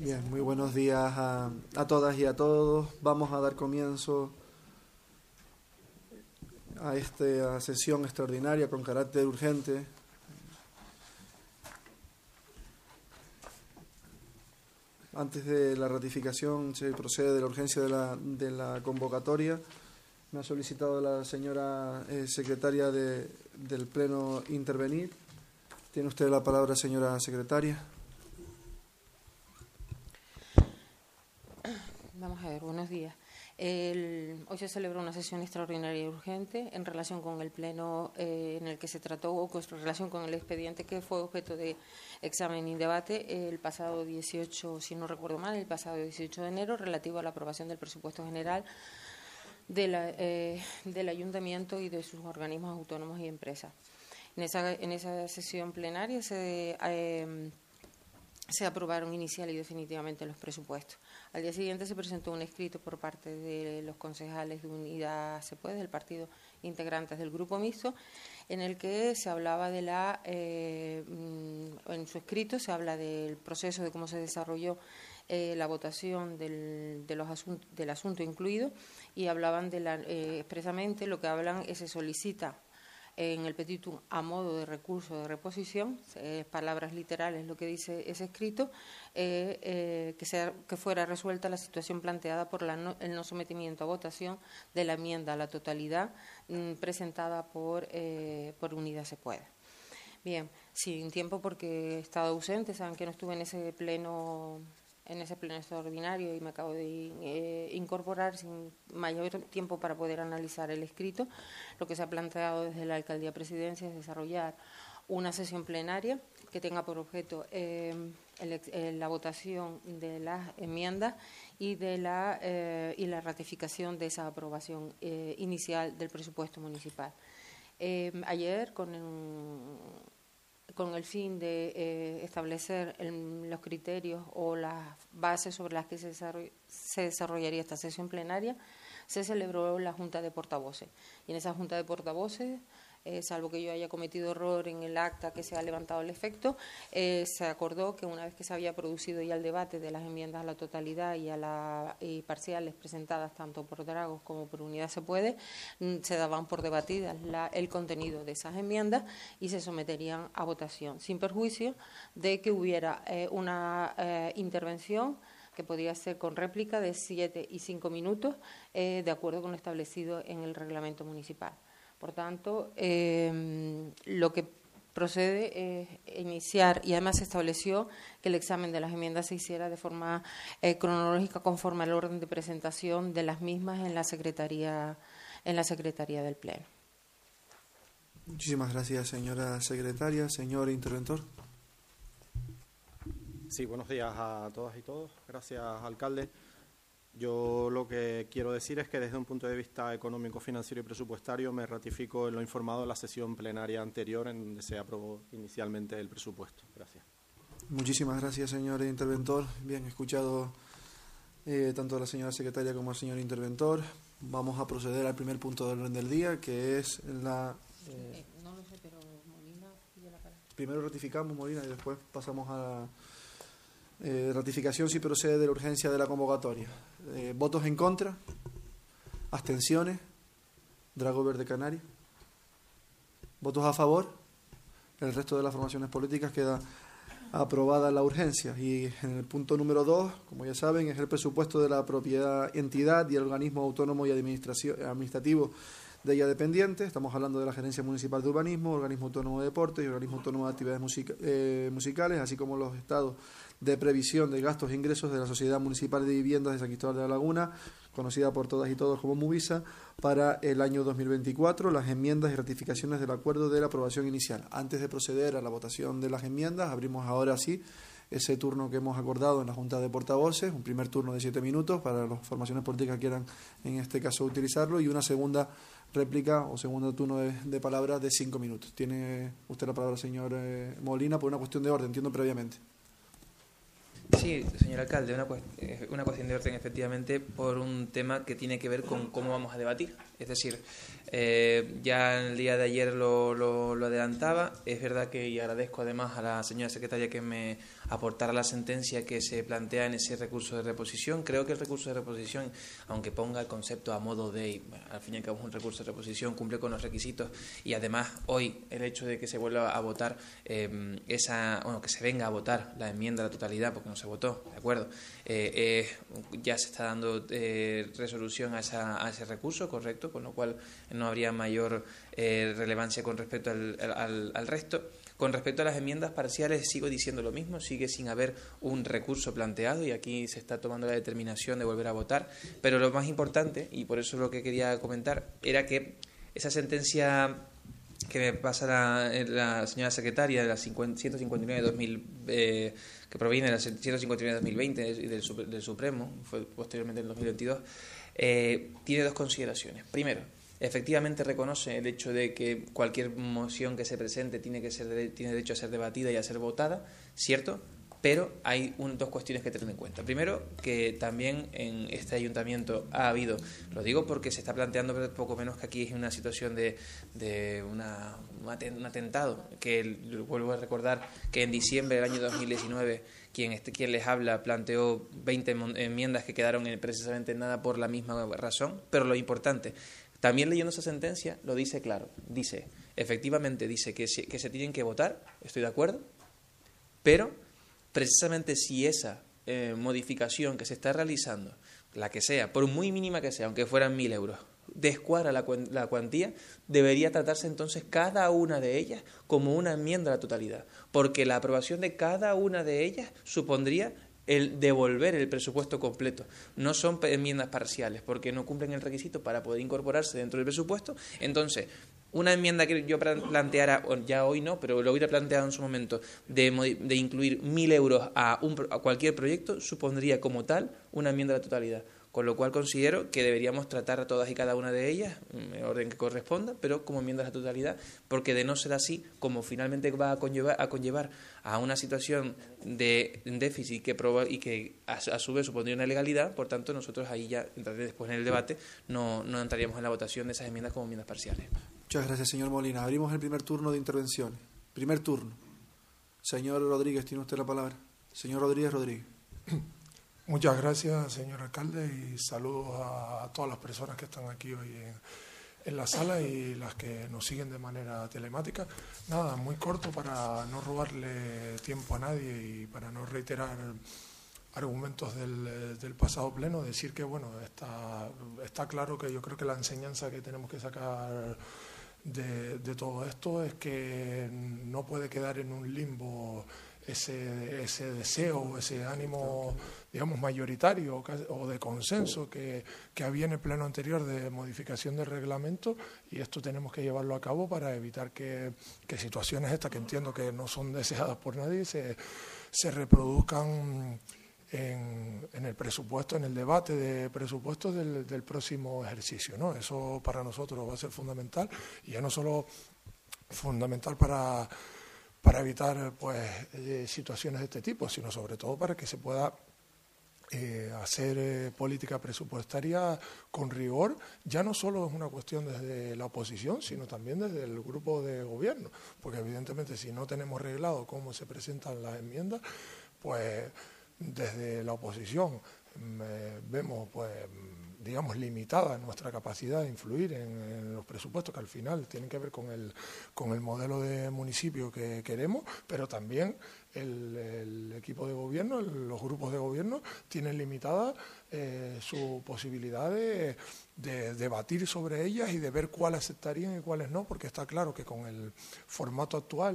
Bien, muy buenos días a todas y a todos. Vamos a dar comienzo a esta sesión extraordinaria con carácter urgente. Antes de la ratificación se procede de la urgencia de la convocatoria. Me ha solicitado la señora secretaria del Pleno intervenir. Tiene usted la palabra, señora secretaria. Vamos a ver, buenos días. Hoy se celebró una sesión extraordinaria y urgente en relación con el pleno en el que se trató, o con relación con el expediente que fue objeto de examen y debate el pasado 18, si no recuerdo mal, el pasado 18 de enero, relativo a la aprobación del presupuesto general del Ayuntamiento y de sus organismos autónomos y empresas. En esa sesión plenaria se aprobaron inicial y definitivamente los presupuestos. Al día siguiente se presentó un escrito por parte de los concejales de Unidad Se Puede, del partido integrantes del Grupo Mixto, en el que se hablaba de en su escrito se habla del proceso de cómo se desarrolló la votación del asunto incluido, y hablaban expresamente lo que hablan es se solicita en el petitum a modo de recurso de reposición, palabras literales lo que dice ese escrito, que fuera resuelta la situación planteada por el no sometimiento a votación de la enmienda a la totalidad presentada por Unidad Se Puede. Bien, sin tiempo porque he estado ausente, saben que no estuve en ese pleno extraordinario y me acabo de incorporar sin mayor tiempo para poder analizar el escrito. Lo que se ha planteado desde la Alcaldía Presidencia es desarrollar una sesión plenaria que tenga por objeto la votación de las enmiendas y la ratificación de esa aprobación inicial del presupuesto municipal. Ayer, con el fin de establecer los criterios o las bases sobre las que se desarrollaría esta sesión plenaria, se celebró la Junta de Portavoces. Y en esa Junta de Portavoces, salvo que yo haya cometido error en el acta que se ha levantado el efecto, se acordó que una vez que se había producido ya el debate de las enmiendas a la totalidad y parciales presentadas tanto por Dragos como por Unidad Se Puede, se daban por debatidas el contenido de esas enmiendas y se someterían a votación, sin perjuicio de que hubiera una intervención que podía ser con réplica de 7 y 5 minutos, de acuerdo con lo establecido en el reglamento municipal. Por tanto, lo que procede es iniciar, y además se estableció que el examen de las enmiendas se hiciera de forma cronológica conforme al orden de presentación de las mismas en la Secretaría del Pleno. Muchísimas gracias, señora secretaria. Señor interventor. Sí, buenos días a todas y todos. Gracias, alcalde. Yo lo que quiero decir es que desde un punto de vista económico, financiero y presupuestario me ratifico en lo informado en la sesión plenaria anterior en donde se aprobó inicialmente el presupuesto. Gracias. Muchísimas gracias, señor interventor. Bien escuchado tanto a la señora secretaria como al señor interventor. Vamos a proceder al primer punto del orden del día, que es la... no lo sé, pero Molina pide la palabra. Primero ratificamos, Molina, y después pasamos a la ratificación si procede de la urgencia de la convocatoria. ¿Votos en contra? ¿Abstenciones? ¿Drago Verde Canaria? ¿Votos a favor? El resto de las formaciones políticas queda aprobada la urgencia. Y en el punto número 2, como ya saben, es el presupuesto de la propiedad, entidad y el organismo autónomo y administrativo de ella dependiente. Estamos hablando de la Gerencia Municipal de Urbanismo, Organismo Autónomo de Deportes y Organismo Autónomo de Actividades Musicales, así como los estados de previsión de gastos e ingresos de la Sociedad Municipal de Viviendas de San Cristóbal de la Laguna, conocida por todas y todos como Muvisa, para el año 2024, las enmiendas y ratificaciones del acuerdo de la aprobación inicial. Antes de proceder a la votación de las enmiendas, abrimos ahora sí ese turno que hemos acordado en la Junta de Portavoces, un primer turno de 7 minutos para las formaciones políticas que quieran en este caso utilizarlo, y una segunda réplica o segundo turno de palabra de 5 minutos. Tiene usted la palabra, señor Molina, por una cuestión de orden, entiendo previamente. Sí, señor alcalde, una cuestión de orden, efectivamente, por un tema que tiene que ver con cómo vamos a debatir. Es decir, ya el día de ayer lo adelantaba. Es verdad que, y agradezco además a la señora secretaria que me aportara la sentencia que se plantea en ese recurso de reposición. Creo que el recurso de reposición, aunque ponga el concepto a modo de, bueno, al fin y al cabo es un recurso de reposición, cumple con los requisitos, y además hoy el hecho de que se vuelva a votar que se venga a votar la enmienda a la totalidad, porque no se votó, ¿de acuerdo? Ya se está dando resolución a ese recurso, correcto, con lo cual no habría mayor relevancia con respecto al resto. Con respecto a las enmiendas parciales, sigo diciendo lo mismo, sigue sin haber un recurso planteado y aquí se está tomando la determinación de volver a votar, pero lo más importante, y por eso lo que quería comentar, era que esa sentencia que me pasa la señora secretaria de la 159/2000, que proviene de la 159/2020 y del Supremo, fue posteriormente en 2022, tiene dos consideraciones. Primero, efectivamente reconoce el hecho de que cualquier moción que se presente tiene derecho a ser debatida y a ser votada, ¿cierto? Pero hay dos cuestiones que tener en cuenta. Primero, que también en este ayuntamiento ha habido, lo digo porque se está planteando poco menos que aquí es una situación de un atentado, que vuelvo a recordar que en diciembre del año 2019 quien les habla planteó 20 enmiendas que quedaron precisamente en nada por la misma razón, pero lo importante, también leyendo esa sentencia lo dice claro, efectivamente dice que se tienen que votar, estoy de acuerdo, pero precisamente si esa modificación que se está realizando, la que sea, por muy mínima que sea, aunque fueran 1.000 euros, descuadra la cuantía, debería tratarse entonces cada una de ellas como una enmienda a la totalidad, porque la aprobación de cada una de ellas supondría el devolver el presupuesto completo. No son enmiendas parciales, porque no cumplen el requisito para poder incorporarse dentro del presupuesto. Entonces, una enmienda que yo planteara, ya hoy no, pero lo hubiera planteado en su momento, de incluir 1.000 euros a cualquier proyecto, supondría como tal una enmienda a la totalidad. Con lo cual considero que deberíamos tratar a todas y cada una de ellas en el orden que corresponda, pero como enmiendas a la totalidad, porque de no ser así, como finalmente va a conllevar a una situación de déficit y que a su vez supondría una ilegalidad, por tanto nosotros ahí ya entraré después en el debate, no entraríamos en la votación de esas enmiendas como enmiendas parciales. Muchas gracias, señor Molina. Abrimos el primer turno de intervenciones. Primer turno. Señor Rodríguez, tiene usted la palabra. Señor Rodríguez. Muchas gracias, señor alcalde, y saludos a todas las personas que están aquí hoy en la sala y las que nos siguen de manera telemática. Nada, muy corto para no robarle tiempo a nadie y para no reiterar argumentos del pasado pleno, decir que bueno, está claro que yo creo que la enseñanza que tenemos que sacar de todo esto es que no puede quedar en un limbo ese deseo, ese ánimo, digamos, mayoritario o de consenso que había en el pleno anterior de modificación del reglamento, y esto tenemos que llevarlo a cabo para evitar que situaciones estas, que entiendo que no son deseadas por nadie, se reproduzcan en el presupuesto, en el debate de presupuestos del próximo ejercicio, ¿no? Eso para nosotros va a ser fundamental, y ya no solo fundamental para evitar situaciones de este tipo, sino sobre todo para que se pueda hacer política presupuestaria con rigor. Ya no solo es una cuestión desde la oposición, sino también desde el grupo de gobierno, porque evidentemente si no tenemos reglado cómo se presentan las enmiendas, pues desde la oposición vemos digamos, limitada nuestra capacidad de influir en los presupuestos, que al final tienen que ver con el modelo de municipio que queremos, pero también el equipo de gobierno, los grupos de gobierno tienen limitada su posibilidad de debatir sobre ellas y de ver cuáles aceptarían y cuáles no, porque está claro que con el formato actual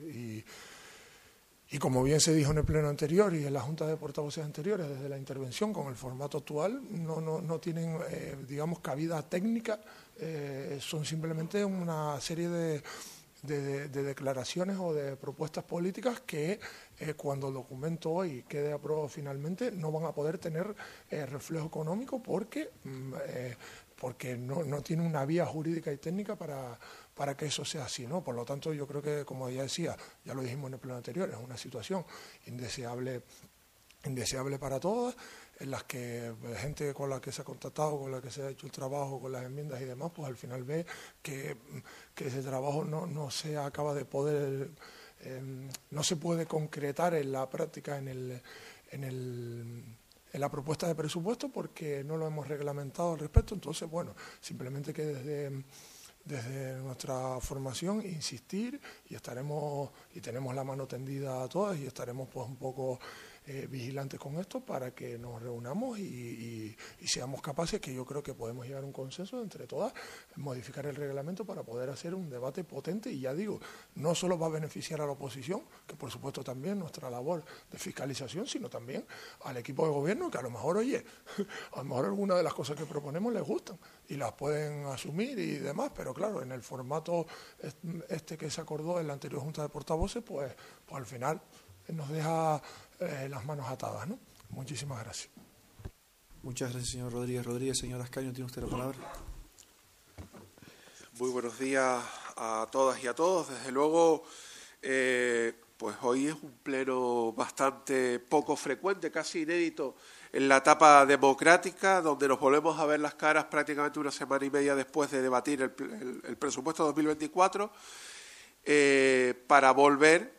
y como bien se dijo en el pleno anterior y en la Junta de Portavoces anteriores, desde la intervención, con el formato actual no tienen, digamos, cabida técnica, son simplemente una serie de declaraciones o de propuestas políticas que cuando el documento hoy quede aprobado finalmente no van a poder tener reflejo económico porque no tiene una vía jurídica y técnica para que eso sea así, ¿no? Por lo tanto, yo creo que, como ya decía, ya lo dijimos en el pleno anterior, es una situación indeseable indeseable para todas, en las que gente con la que se ha contactado, con la que se ha hecho el trabajo, con las enmiendas y demás, pues al final ve que ese trabajo no se acaba de poder, no se puede concretar en la práctica en la propuesta de presupuesto porque no lo hemos reglamentado al respecto. Entonces, bueno, simplemente que desde nuestra formación insistir y tenemos la mano tendida a todas y estaremos pues un poco vigilantes con esto para que nos reunamos y seamos capaces, que yo creo que podemos llegar a un consenso entre todas, modificar el reglamento para poder hacer un debate potente. Y ya digo, no solo va a beneficiar a la oposición, que por supuesto también nuestra labor de fiscalización, sino también al equipo de gobierno, que a lo mejor, oye, a lo mejor algunas de las cosas que proponemos les gustan y las pueden asumir y demás, pero claro, en el formato que se acordó en la anterior Junta de Portavoces, pues al final nos deja las manos atadas, ¿no? Muchísimas gracias. Muchas gracias, señor Rodríguez. Rodríguez, señor Ascaño, tiene usted la palabra. Muy buenos días a todas y a todos. Desde luego, pues hoy es un pleno bastante poco frecuente, casi inédito en la etapa democrática, donde nos volvemos a ver las caras prácticamente una semana y media después de debatir el presupuesto 2024, para volver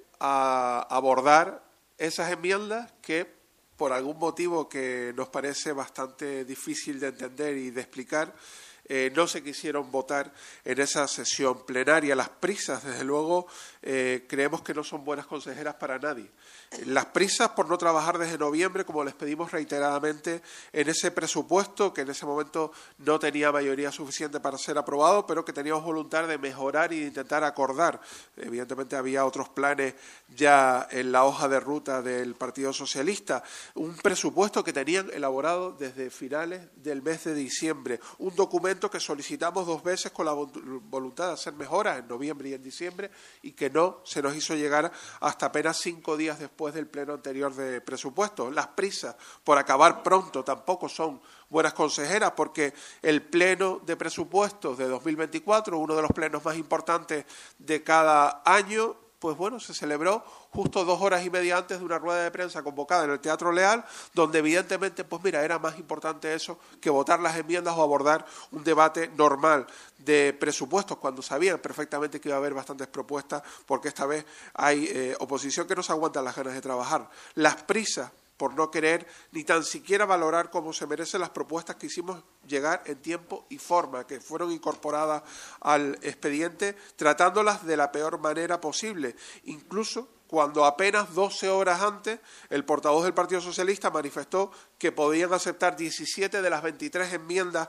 a abordar esas enmiendas que, por algún motivo que nos parece bastante difícil de entender y de explicar, no se quisieron votar en esa sesión plenaria. Las prisas, desde luego, creemos que no son buenas consejeras para nadie. Las prisas por no trabajar desde noviembre, como les pedimos reiteradamente, en ese presupuesto que en ese momento no tenía mayoría suficiente para ser aprobado, pero que teníamos voluntad de mejorar y de intentar acordar. Evidentemente había otros planes ya en la hoja de ruta del Partido Socialista. Un presupuesto que tenían elaborado desde finales del mes de diciembre. Un documento que solicitamos 2 veces con la voluntad de hacer mejoras en noviembre y en diciembre y que no se nos hizo llegar hasta apenas 5 días después del pleno anterior de presupuesto. Las prisas por acabar pronto tampoco son buenas consejeras, porque el pleno de presupuestos de 2024, uno de los plenos más importantes de cada año, pues bueno, se celebró justo 2 horas y media antes de una rueda de prensa convocada en el Teatro Leal, donde evidentemente, pues mira, era más importante eso que votar las enmiendas o abordar un debate normal de presupuestos, cuando sabían perfectamente que iba a haber bastantes propuestas, porque esta vez hay oposición que no se aguanta las ganas de trabajar. Las prisas por no querer ni tan siquiera valorar como se merecen las propuestas que hicimos llegar en tiempo y forma, que fueron incorporadas al expediente, tratándolas de la peor manera posible, incluso cuando apenas 12 horas antes el portavoz del Partido Socialista manifestó que podían aceptar 17 de las 23 enmiendas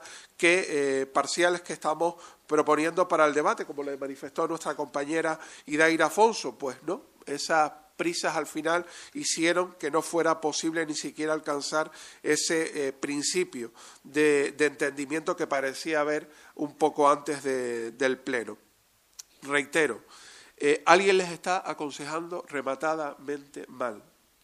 parciales que estamos proponiendo para el debate, como le manifestó nuestra compañera Idaira Afonso. Pues no, esas prisas al final hicieron que no fuera posible ni siquiera alcanzar ese principio de entendimiento que parecía haber un poco antes del pleno. Reitero, alguien les está aconsejando rematadamente mal.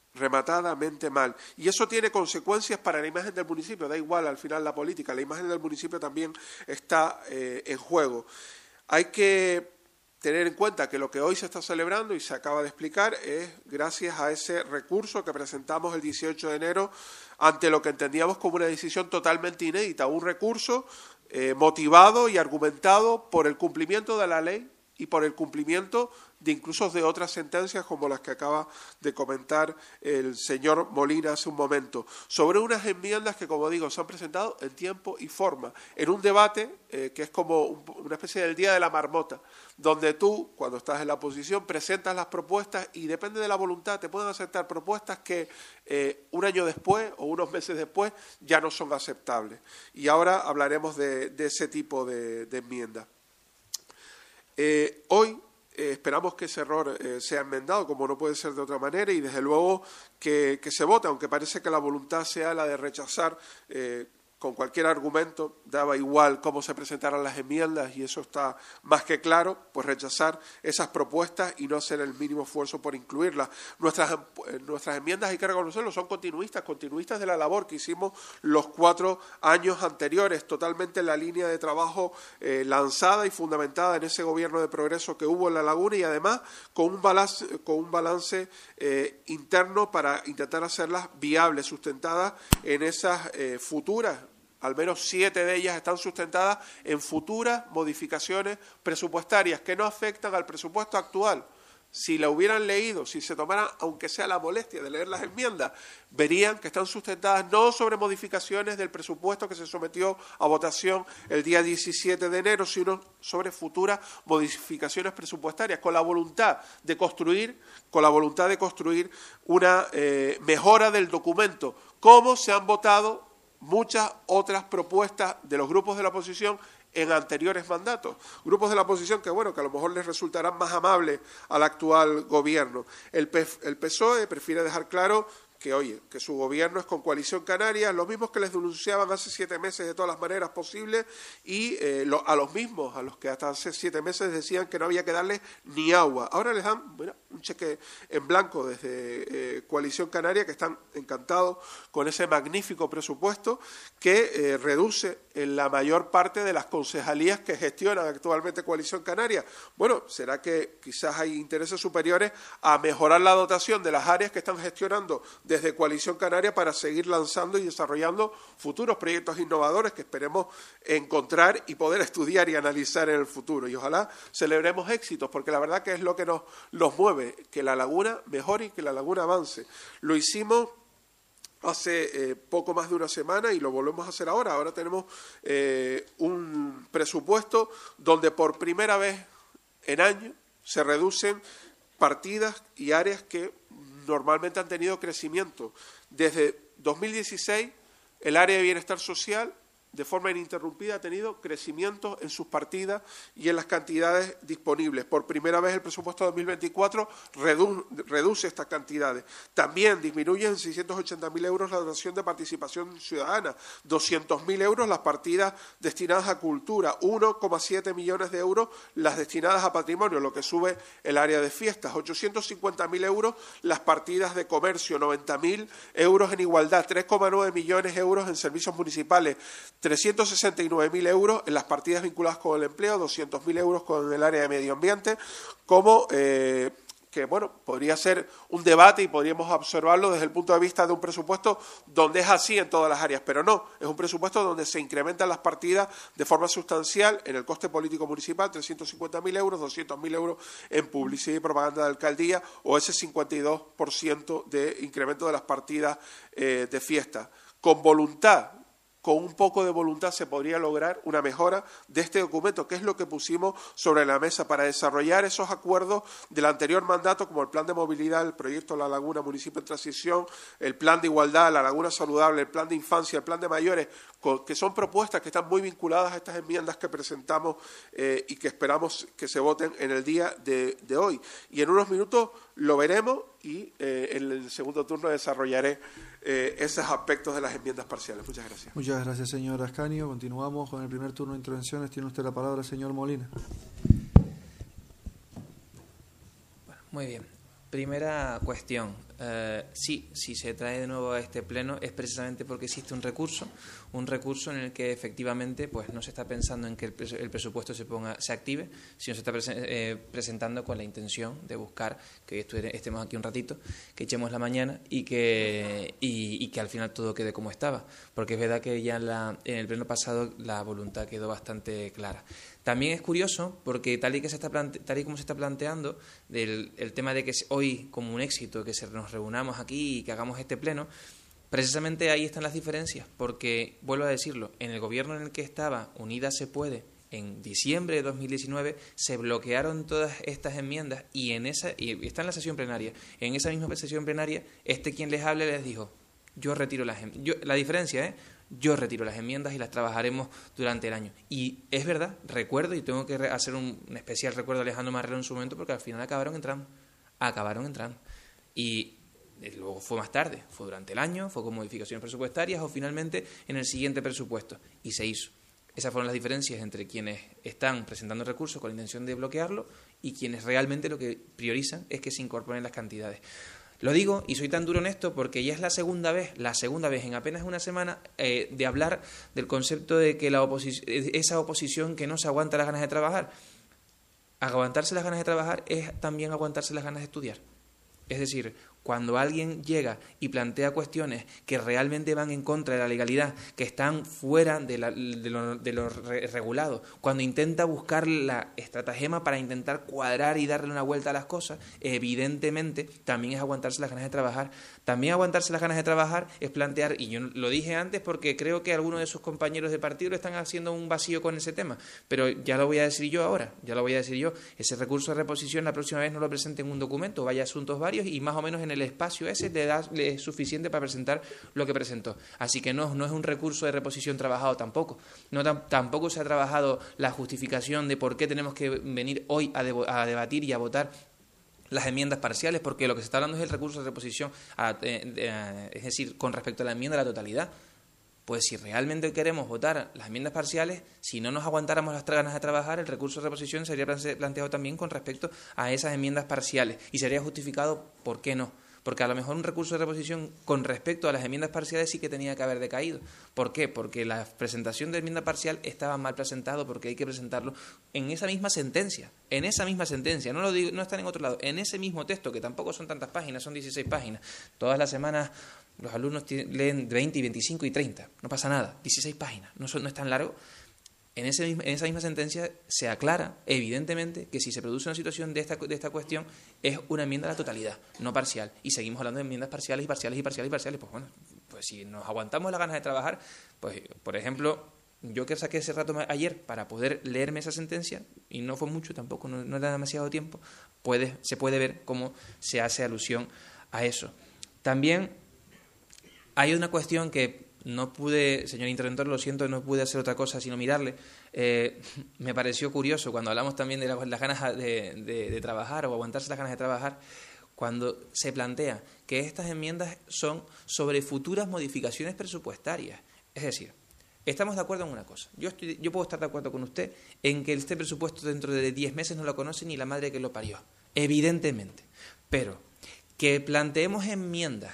Y eso tiene consecuencias para la imagen del municipio. Da igual al final la política, la imagen del municipio también está en juego. Hay que tener en cuenta que lo que hoy se está celebrando y se acaba de explicar es gracias a ese recurso que presentamos el 18 de enero ante lo que entendíamos como una decisión totalmente inédita, un recurso motivado y argumentado por el cumplimiento de la ley y por el cumplimiento de incluso de otras sentencias como las que acaba de comentar el señor Molina hace un momento, sobre unas enmiendas que, como digo, se han presentado en tiempo y forma, en un debate que es como una especie del día de la marmota, donde tú, cuando estás en la oposición, presentas las propuestas y depende de la voluntad, te pueden aceptar propuestas que un año después o unos meses después ya no son aceptables. Y ahora hablaremos de ese tipo de enmiendas. Hoy esperamos que ese error sea enmendado, como no puede ser de otra manera, y desde luego que se vote, aunque parece que la voluntad sea la de rechazar con cualquier argumento, daba igual cómo se presentaran las enmiendas, y eso está más que claro, pues rechazar esas propuestas y no hacer el mínimo esfuerzo por incluirlas. Nuestras enmiendas, hay que reconocerlo, son continuistas de la labor que hicimos los 4 años anteriores, totalmente en la línea de trabajo lanzada y fundamentada en ese gobierno de progreso que hubo en La Laguna, y además con un balance interno para intentar hacerlas viables, sustentadas en esas futuras. Al menos 7 de ellas están sustentadas en futuras modificaciones presupuestarias que no afectan al presupuesto actual. Si la hubieran leído, si se tomaran, aunque sea la molestia de leer las enmiendas, verían que están sustentadas no sobre modificaciones del presupuesto que se sometió a votación el día 17 de enero, sino sobre futuras modificaciones presupuestarias, con la voluntad de construir una mejora del documento, como se han votado muchas otras propuestas de los grupos de la oposición en anteriores mandatos. Grupos de la oposición que, bueno, que a lo mejor les resultarán más amables al actual gobierno. El PSOE prefiere dejar claro que, oye, que su gobierno es con Coalición Canaria, los mismos que les denunciaban hace 7 meses de todas las maneras posibles, y a los mismos a los que hasta hace 7 meses decían que no había que darles ni agua. Ahora les dan, bueno, un cheque en blanco desde Coalición Canaria, que están encantados con ese magnífico presupuesto que reduce en la mayor parte de las concejalías que gestionan actualmente Coalición Canaria. Bueno, será que quizás hay intereses superiores a mejorar la dotación de las áreas que están gestionando desde Coalición Canaria para seguir lanzando y desarrollando futuros proyectos innovadores que esperemos encontrar y poder estudiar y analizar en el futuro. Y ojalá celebremos éxitos, porque la verdad que es lo que nos mueve, que La Laguna mejore y que La Laguna avance. Lo hicimos hace poco más de una semana y lo volvemos a hacer ahora. Ahora tenemos un presupuesto donde por primera vez en años se reducen partidas y áreas que normalmente han tenido crecimiento. Desde 2016, el área de bienestar social, de forma ininterrumpida, ha tenido crecimiento en sus partidas y en las cantidades disponibles. Por primera vez el presupuesto de 2024 reduce estas cantidades. También disminuye en 680.000 euros la dotación de participación ciudadana, 200.000 euros las partidas destinadas a cultura, 1,7 millones de euros las destinadas a patrimonio, lo que sube el área de fiestas, 850.000 euros las partidas de comercio, 90.000 euros en igualdad, 3,9 millones de euros en servicios municipales, 369.000 euros en las partidas vinculadas con el empleo, 200.000 euros con el área de medio ambiente, como que, bueno, podría ser un debate y podríamos observarlo desde el punto de vista de un presupuesto donde es así en todas las áreas, pero no, es un presupuesto donde se incrementan las partidas de forma sustancial en el coste político municipal, 350.000 euros, 200.000 euros en publicidad y propaganda de alcaldía, o ese 52% de incremento de las partidas de fiesta. Con voluntad, con un poco de voluntad se podría lograr una mejora de este documento, que es lo que pusimos sobre la mesa para desarrollar esos acuerdos del anterior mandato, como el plan de movilidad, el proyecto La Laguna Municipio en Transición, el plan de igualdad, La Laguna Saludable, el plan de infancia, el plan de mayores, que son propuestas que están muy vinculadas a estas enmiendas que presentamos y que esperamos que se voten en el día de hoy. Y en unos minutos lo veremos y en el segundo turno desarrollaré esos aspectos de las enmiendas parciales. Muchas gracias. Muchas gracias, señor Ascanio. Continuamos con el primer turno de intervenciones. Tiene usted la palabra, señor Molina. Bueno, muy bien. Primera cuestión. Sí, si se trae de nuevo a este pleno es precisamente porque existe un recurso en el que efectivamente pues no se está pensando en que el presupuesto se active, sino se está presentando con la intención de buscar que estemos aquí un ratito, que echemos la mañana y que al final todo quede como estaba, porque es verdad que ya en el pleno pasado la voluntad quedó bastante clara. También es curioso porque tal y como se está planteando el tema de que hoy como un éxito que nos reunamos aquí y que hagamos este pleno, precisamente ahí están las diferencias, porque vuelvo a decirlo, en el gobierno en el que estaba Unidas se Puede, en diciembre de 2019 se bloquearon todas estas enmiendas y está en la sesión plenaria. En esa misma sesión plenaria, quien les hable les dijo: yo retiro las enmiendas. La diferencia yo retiro las enmiendas y las trabajaremos durante el año. Y es verdad, recuerdo, y tengo que hacer un especial recuerdo a Alejandro Marrero en su momento, porque al final acabaron entrando. Y luego fue más tarde, fue durante el año, fue con modificaciones presupuestarias o finalmente en el siguiente presupuesto, y se hizo. Esas fueron las diferencias entre quienes están presentando recursos con la intención de bloquearlo y quienes realmente lo que priorizan es que se incorporen las cantidades. Lo digo y soy tan duro en esto porque ya es la segunda vez en apenas una semana de hablar del concepto de que esa oposición que no se aguanta las ganas de trabajar. Aguantarse las ganas de trabajar es también aguantarse las ganas de estudiar. Es decir, cuando alguien llega y plantea cuestiones que realmente van en contra de la legalidad, que están fuera de lo regulado, cuando intenta buscar la estratagema para intentar cuadrar y darle una vuelta a las cosas, evidentemente también es aguantarse las ganas de trabajar. También aguantarse las ganas de trabajar es plantear, y yo lo dije antes porque creo que algunos de sus compañeros de partido lo están haciendo un vacío con ese tema, pero ya lo voy a decir yo ahora, ese recurso de reposición la próxima vez no lo presente en un documento, vaya a asuntos varios y más o menos en el espacio ese le es suficiente para presentar lo que presentó. Así que no es un recurso de reposición trabajado tampoco. Tampoco se ha trabajado la justificación de por qué tenemos que venir hoy a debatir y a votar las enmiendas parciales, porque lo que se está hablando es el recurso de reposición, es decir, con respecto a la enmienda a la totalidad. Pues si realmente queremos votar las enmiendas parciales, si no nos aguantáramos las ganas de trabajar, el recurso de reposición sería planteado también con respecto a esas enmiendas parciales y sería justificado por qué no. Porque a lo mejor un recurso de reposición con respecto a las enmiendas parciales sí que tenía que haber decaído. ¿Por qué? Porque la presentación de enmienda parcial estaba mal presentado, porque hay que presentarlo en esa misma sentencia. No lo digo, no están en otro lado. En ese mismo texto, que tampoco son tantas páginas, son 16 páginas. Todas las semanas los alumnos leen 20, y 25 y 30. No pasa nada. 16 páginas. No es tan largo. En esa misma sentencia se aclara, evidentemente, que si se produce una situación de esta cuestión es una enmienda a la totalidad, no parcial. Y seguimos hablando de enmiendas parciales y parciales y parciales y parciales. Pues bueno, pues si nos aguantamos las ganas de trabajar, pues por ejemplo, yo que saqué ese rato ayer para poder leerme esa sentencia, y no fue mucho tampoco, no era demasiado tiempo, se puede ver cómo se hace alusión a eso. También hay una cuestión que no pude, señor interventor, lo siento, no pude hacer otra cosa sino mirarle. Me pareció curioso cuando hablamos también de las ganas de trabajar o aguantarse las ganas de trabajar, cuando se plantea que estas enmiendas son sobre futuras modificaciones presupuestarias. Es decir, estamos de acuerdo en una cosa. Yo puedo estar de acuerdo con usted en que este presupuesto dentro de 10 meses no lo conoce ni la madre que lo parió, evidentemente. Pero que planteemos enmiendas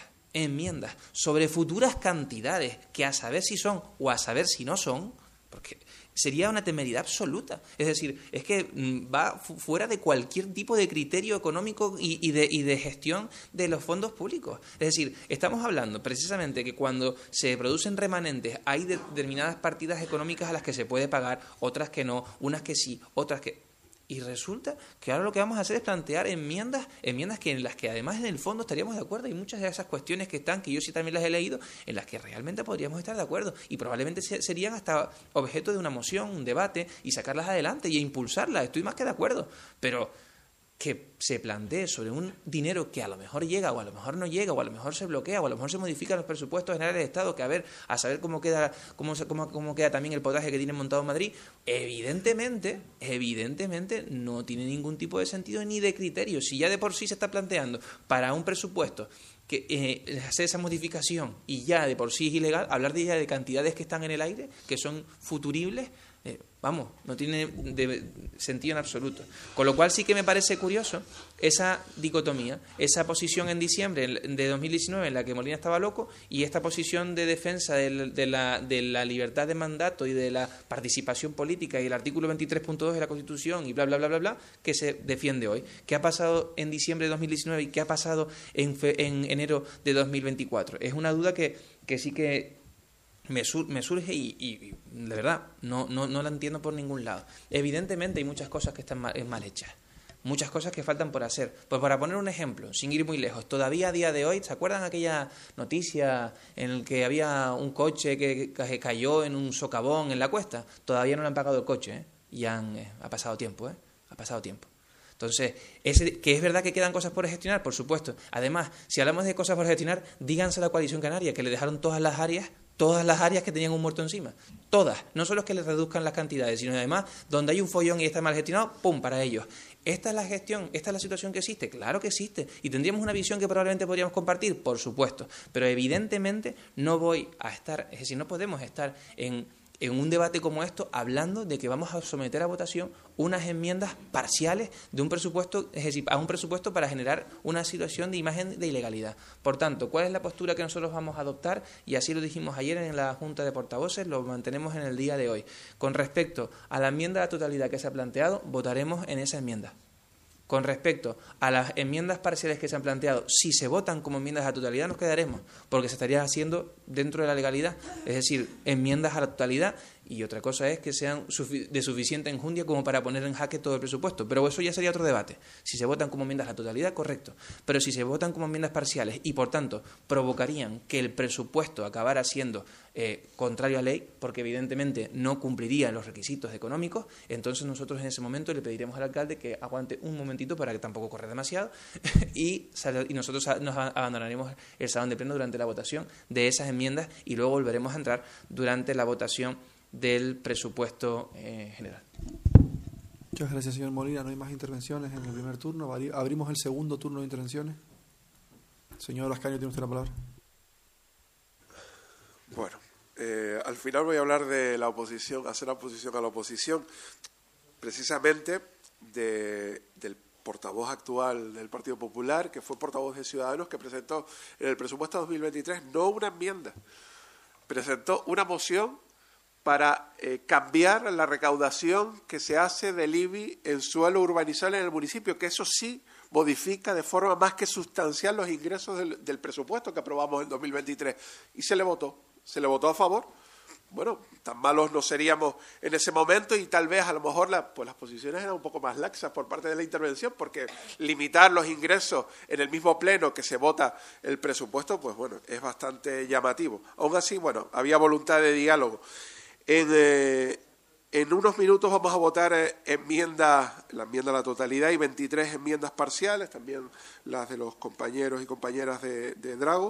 sobre futuras cantidades que a saber si son o a saber si no son, porque sería una temeridad absoluta. Es decir, es que va fuera de cualquier tipo de criterio económico y de gestión de los fondos públicos. Es decir, estamos hablando precisamente que cuando se producen remanentes hay determinadas partidas económicas a las que se puede pagar, otras que no, unas que sí, otras que... Y resulta que ahora lo que vamos a hacer es plantear enmiendas que en las que además en el fondo estaríamos de acuerdo. Hay muchas de esas cuestiones que yo sí también las he leído, en las que realmente podríamos estar de acuerdo y probablemente serían hasta objeto de una moción, un debate y sacarlas adelante y impulsarlas. Estoy más que de acuerdo, pero que se plantee sobre un dinero que a lo mejor llega o a lo mejor no llega o a lo mejor se bloquea o a lo mejor se modifican los presupuestos generales del Estado, que a saber cómo queda también el potaje que tiene montado en Madrid, evidentemente no tiene ningún tipo de sentido ni de criterio. Si ya de por sí se está planteando para un presupuesto que hacer esa modificación y ya de por sí es ilegal, hablar de cantidades que están en el aire, que son futuribles, no tiene sentido en absoluto. Con lo cual sí que me parece curioso esa dicotomía, esa posición en diciembre de 2019 en la que Molina estaba loco y esta posición de defensa de la libertad de mandato y de la participación política y el artículo 23.2 de la Constitución y bla, bla, bla, bla, bla, que se defiende hoy. ¿Qué ha pasado en diciembre de 2019 y qué ha pasado en enero de 2024? Es una duda que sí que me surge y de verdad no la entiendo por ningún lado. Evidentemente hay muchas cosas que están mal hechas, muchas cosas que faltan por hacer. Pues para poner un ejemplo, sin ir muy lejos, todavía a día de hoy, ¿se acuerdan aquella noticia en la que había un coche que cayó en un socavón en la cuesta? Todavía no le han pagado el coche, y ha pasado tiempo, ha pasado tiempo. Entonces, que es verdad que quedan cosas por gestionar, por supuesto. Además, si hablamos de cosas por gestionar, díganse a la Coalición Canaria que le dejaron todas las áreas todas las áreas que tenían un muerto encima. Todas. No solo es que les reduzcan las cantidades, sino además, donde hay un follón y está mal gestionado, ¡pum!, para ellos. ¿Esta es la gestión? ¿Esta es la situación que existe? Claro que existe. ¿Y tendríamos una visión que probablemente podríamos compartir? Por supuesto. Pero evidentemente no voy a estar, es decir, no podemos estar en un debate como esto hablando de que vamos a someter a votación unas enmiendas parciales de un presupuesto, es decir, a un presupuesto para generar una situación de imagen de ilegalidad. Por tanto, ¿cuál es la postura que nosotros vamos a adoptar? Y así lo dijimos ayer en la Junta de Portavoces, lo mantenemos en el día de hoy. Con respecto a la enmienda a la totalidad que se ha planteado, votaremos en esa enmienda. Con respecto a las enmiendas parciales que se han planteado, si se votan como enmiendas a la totalidad nos quedaremos, porque se estaría haciendo dentro de la legalidad, es decir, enmiendas a la totalidad, y otra cosa es que sean de suficiente enjundia como para poner en jaque todo el presupuesto, pero eso ya sería otro debate. Si se votan como enmiendas a la totalidad, correcto, pero si se votan como enmiendas parciales y por tanto provocarían que el presupuesto acabara siendo contrario a ley, porque evidentemente no cumpliría los requisitos económicos, entonces nosotros en ese momento le pediremos al alcalde que aguante un momentito para que tampoco corra demasiado y nosotros nos abandonaremos el salón de pleno durante la votación de esas enmiendas y luego volveremos a entrar durante la votación del presupuesto general. Muchas gracias, señor Molina. No hay más intervenciones en el primer turno. Abrimos el segundo turno de intervenciones. Señor Ascanio, tiene usted la palabra. Bueno, al final voy a hablar de la oposición, hacer la oposición a la oposición, precisamente del portavoz actual del Partido Popular, que fue portavoz de Ciudadanos, que presentó en el presupuesto 2023 no una enmienda, presentó una moción para cambiar la recaudación que se hace del IBI en suelo urbanizable en el municipio, que eso sí modifica de forma más que sustancial los ingresos del presupuesto que aprobamos en 2023. Y se le votó a favor. Bueno, tan malos no seríamos en ese momento y tal vez a lo mejor las posiciones eran un poco más laxas por parte de la intervención, porque limitar los ingresos en el mismo pleno que se vota el presupuesto, pues bueno, es bastante llamativo. Aún así, bueno, había voluntad de diálogo. En unos minutos vamos a votar la enmienda a la totalidad y 23 enmiendas parciales, también las de los compañeros y compañeras de Drago,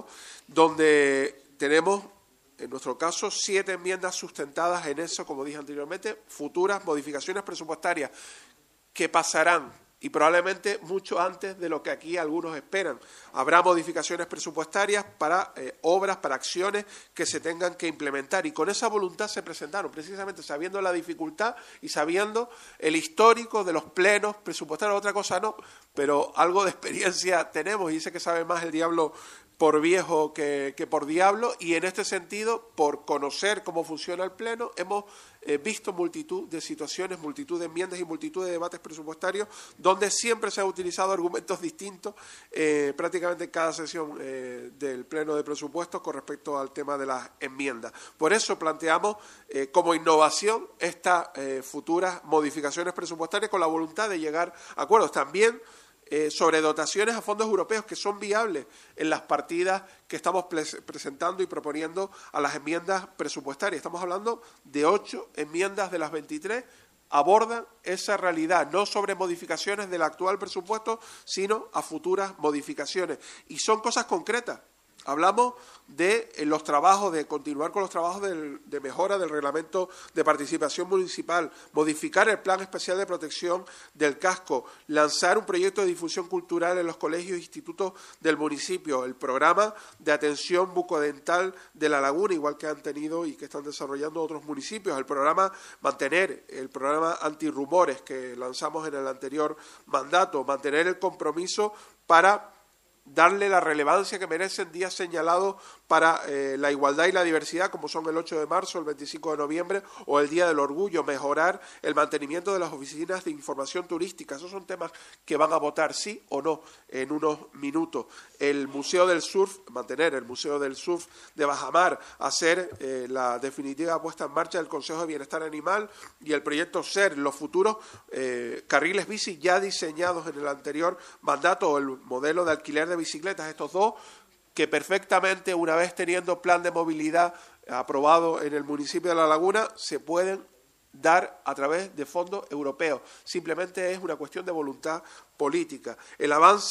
donde tenemos, en nuestro caso, 7 enmiendas sustentadas en eso, como dije anteriormente, futuras modificaciones presupuestarias que pasarán y probablemente mucho antes de lo que aquí algunos esperan. Habrá modificaciones presupuestarias para obras, para acciones que se tengan que implementar y con esa voluntad se presentaron, precisamente sabiendo la dificultad y sabiendo el histórico de los plenos presupuestarios. Otra cosa no, pero algo de experiencia tenemos y dice que sabe más el diablo por viejo que por diablo, y en este sentido, por conocer cómo funciona el Pleno, hemos visto multitud de situaciones, multitud de enmiendas y multitud de debates presupuestarios donde siempre se han utilizado argumentos distintos prácticamente en cada sesión del Pleno de Presupuestos con respecto al tema de las enmiendas. Por eso planteamos como innovación estas futuras modificaciones presupuestarias con la voluntad de llegar a acuerdos. También sobre dotaciones a fondos europeos que son viables en las partidas que estamos presentando y proponiendo a las enmiendas presupuestarias. Estamos hablando de 8 enmiendas de las 23 abordan esa realidad, no sobre modificaciones del actual presupuesto, sino a futuras modificaciones. Y son cosas concretas. Hablamos de los trabajos, de continuar con los trabajos de mejora del reglamento de participación municipal, modificar el plan especial de protección del casco, lanzar un proyecto de difusión cultural en los colegios e institutos del municipio, el programa de atención bucodental de La Laguna, igual que han tenido y que están desarrollando otros municipios, el programa mantener, el programa antirrumores que lanzamos en el anterior mandato, mantener el compromiso para darle la relevancia que merecen días señalados para la igualdad y la diversidad, como son el 8 de marzo, el 25 de noviembre o el Día del Orgullo, mejorar el mantenimiento de las oficinas de información turística. Esos son temas que van a votar sí o no en unos minutos. El Museo del Surf, mantener el Museo del Surf de Bajamar, hacer la definitiva puesta en marcha del Consejo de Bienestar Animal y el proyecto SER, los futuros carriles bici ya diseñados en el anterior mandato o el modelo de alquiler de bicicletas, estos dos que perfectamente, una vez teniendo plan de movilidad aprobado en el municipio de La Laguna, se pueden dar a través de fondos europeos. Simplemente es una cuestión de voluntad política. El avance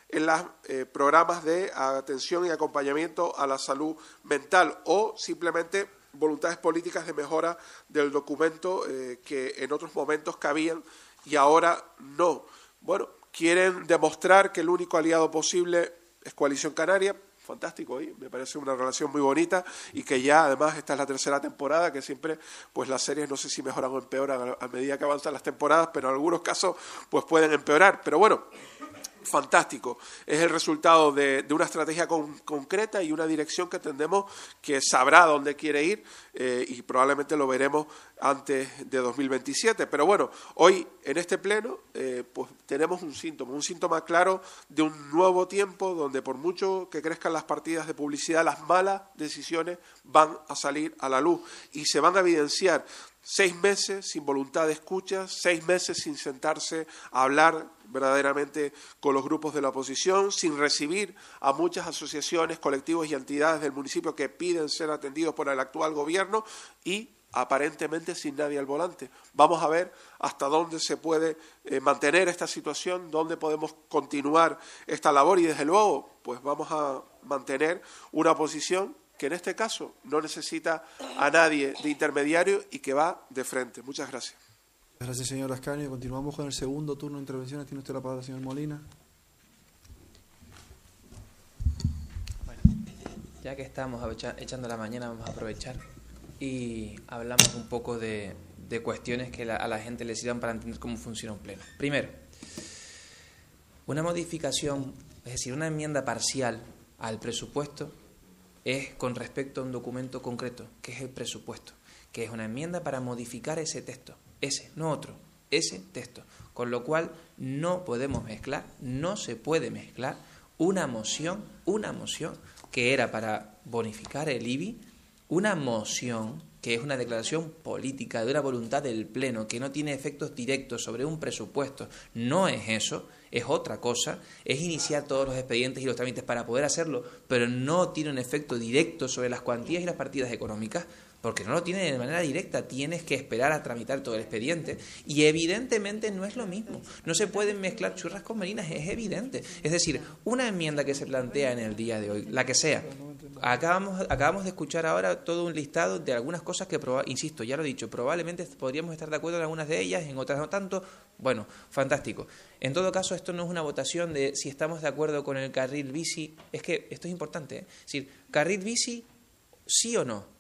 en los programas de atención y acompañamiento a la salud mental, o simplemente voluntades políticas de mejora del documento que en otros momentos cabían y ahora no. Bueno, quieren demostrar que el único aliado posible es Coalición Canaria. Fantástico, me parece una relación muy bonita, y que ya además esta es la tercera temporada, que siempre pues las series no sé si mejoran o empeoran a medida que avanzan las temporadas, pero en algunos casos pues pueden empeorar, pero bueno, fantástico. Es el resultado de una estrategia concreta y una dirección que entendemos que sabrá dónde quiere ir, y probablemente lo veremos antes de 2027. Pero bueno, hoy en este pleno pues tenemos un síntoma claro de un nuevo tiempo donde, por mucho que crezcan las partidas de publicidad, las malas decisiones van a salir a la luz y se van a evidenciar. 6 meses sin voluntad de escucha, 6 meses sin sentarse a hablar verdaderamente con los grupos de la oposición, sin recibir a muchas asociaciones, colectivos y entidades del municipio que piden ser atendidos por el actual gobierno, y aparentemente sin nadie al volante. Vamos a ver hasta dónde se puede mantener esta situación, dónde podemos continuar esta labor, y desde luego pues vamos a mantener una oposición que en este caso no necesita a nadie de intermediario y que va de frente. Muchas gracias. Gracias, señor Ascanio. Continuamos con el segundo turno de intervenciones. Tiene usted la palabra, señor Molina. Bueno, ya que estamos echando la mañana, vamos a aprovechar y hablamos un poco de cuestiones que a la gente le sirvan para entender cómo funciona un pleno. Primero, una modificación, es decir, una enmienda parcial al presupuesto, es con respecto a un documento concreto, que es el presupuesto, que es una enmienda para modificar ese texto, ese, no otro, ese texto. Con lo cual no podemos mezclar, no se puede mezclar una moción que era para bonificar el IBI, una moción que es una declaración política de una voluntad del Pleno que no tiene efectos directos sobre un presupuesto. No es eso, es otra cosa, es iniciar todos los expedientes y los trámites para poder hacerlo, pero no tiene un efecto directo sobre las cuantías y las partidas económicas, porque no lo tiene de manera directa, tienes que esperar a tramitar todo el expediente, y evidentemente no es lo mismo, no se pueden mezclar churras con merinas, es evidente. Es decir, una enmienda que se plantea en el día de hoy, la que sea, acabamos de escuchar ahora todo un listado de algunas cosas que, insisto, ya lo he dicho, probablemente podríamos estar de acuerdo en algunas de ellas, en otras no tanto. Bueno, fantástico. En todo caso, esto no es una votación de si estamos de acuerdo con el carril bici, es que esto es importante, ¿eh? Es decir, carril bici, sí o no.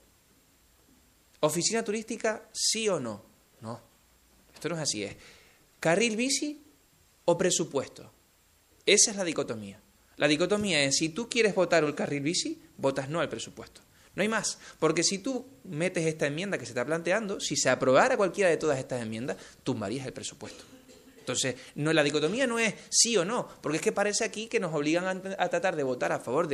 ¿Oficina turística, sí o no? No, esto no es así, es carril bici o presupuesto. Esa es la dicotomía. La dicotomía es, si tú quieres votar el carril bici, votas no al presupuesto. No hay más, porque si tú metes esta enmienda que se está planteando, si se aprobara cualquiera de todas estas enmiendas, tumbarías el presupuesto. Entonces, la dicotomía no es sí o no, porque es que parece aquí que nos obligan a tratar de votar a favor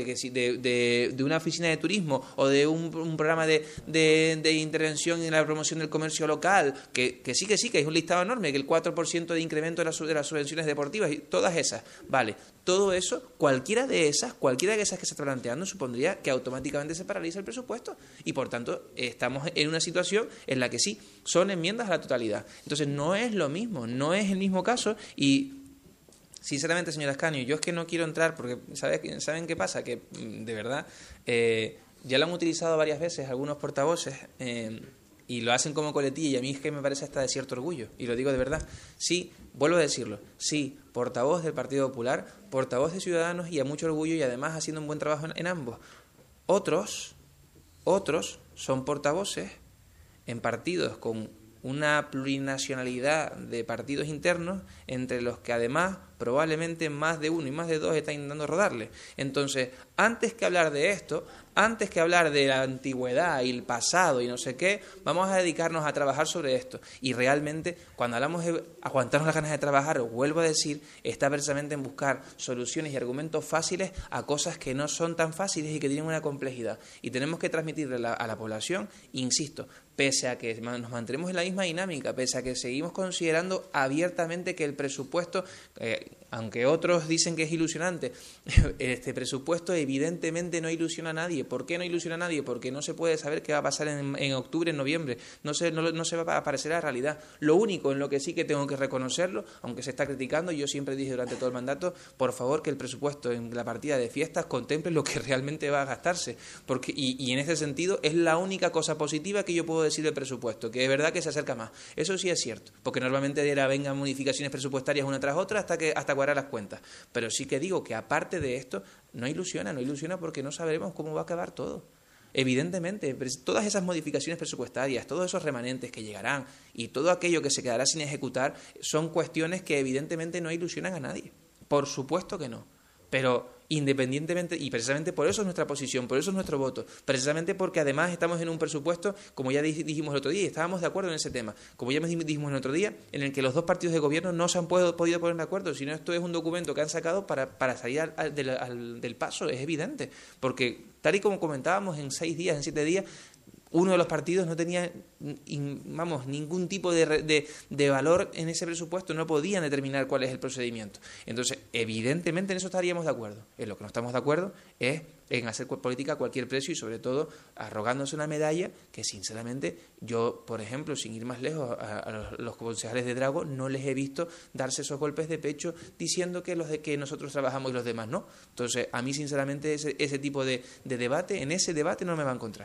de una oficina de turismo o de un programa de intervención en la promoción del comercio local, que sí, que es un listado enorme, que el 4% de incremento de las subvenciones deportivas y todas esas. Vale, todo eso, cualquiera de esas que se está planteando, supondría que automáticamente se paraliza el presupuesto, y por tanto estamos en una situación en la que sí, son enmiendas a la totalidad. Entonces no es lo mismo, no es el mismo caso, y sinceramente, señor Ascanio, yo es que no quiero entrar porque ¿saben qué pasa? Que de verdad ya lo han utilizado varias veces algunos portavoces y lo hacen como coletilla, y a mí es que me parece hasta de cierto orgullo, y lo digo de verdad. Sí, vuelvo a decirlo, sí, portavoz del Partido Popular, portavoz de Ciudadanos, y a mucho orgullo, y además haciendo un buen trabajo en ambos. Otros son portavoces en partidos con una plurinacionalidad de partidos internos, entre los que además probablemente más de uno y más de dos están intentando rodarle. Entonces, antes que hablar de esto, antes que hablar de la antigüedad y el pasado y no sé qué, vamos a dedicarnos a trabajar sobre esto. Y realmente, cuando hablamos de aguantarnos las ganas de trabajar, os vuelvo a decir, está precisamente en buscar soluciones y argumentos fáciles a cosas que no son tan fáciles y que tienen una complejidad. Y tenemos que transmitirle a la población, insisto, pese a que nos mantenemos en la misma dinámica, pese a que seguimos considerando abiertamente que el presupuesto, aunque otros dicen que es ilusionante, este presupuesto evidentemente no ilusiona a nadie, nadie. ¿Por qué no ilusiona a nadie? Porque no se puede saber qué va a pasar en octubre, en noviembre. No se va a aparecer a la realidad. Lo único en lo que sí que tengo que reconocerlo, aunque se está criticando, yo siempre dije durante todo el mandato, por favor, que el presupuesto en la partida de fiestas contemple lo que realmente va a gastarse. Y en ese sentido es la única cosa positiva que yo puedo decir del presupuesto, que es verdad que se acerca más. Eso sí es cierto, porque normalmente vengan modificaciones presupuestarias una tras otra hasta cuadrar las cuentas. Pero sí que digo que aparte de esto, no ilusiona porque no sabremos cómo va a acabar todo. Evidentemente, todas esas modificaciones presupuestarias, todos esos remanentes que llegarán y todo aquello que se quedará sin ejecutar son cuestiones que evidentemente no ilusionan a nadie. Por supuesto que no. Pero independientemente, y precisamente por eso es nuestra posición, por eso es nuestro voto, precisamente porque además estamos en un presupuesto, como ya dijimos el otro día, y estábamos de acuerdo en ese tema, como ya dijimos el otro día, en el que los dos partidos de gobierno no se han podido poner de acuerdo, sino esto es un documento que han sacado para salir del paso, es evidente, porque tal y como comentábamos, en 6 días, en 7 días, uno de los partidos no tenía ningún tipo de valor en ese presupuesto, no podían determinar cuál es el procedimiento. Entonces, evidentemente en eso estaríamos de acuerdo. En lo que no estamos de acuerdo es en hacer política a cualquier precio y sobre todo arrogándose una medalla que sinceramente yo, por ejemplo, sin ir más lejos, a los concejales de Drago no les he visto darse esos golpes de pecho diciendo que que nosotros trabajamos y los demás no. Entonces, a mí sinceramente ese tipo de debate, en ese debate no me va a encontrar.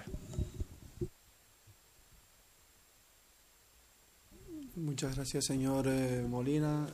Muchas gracias, señor Molina.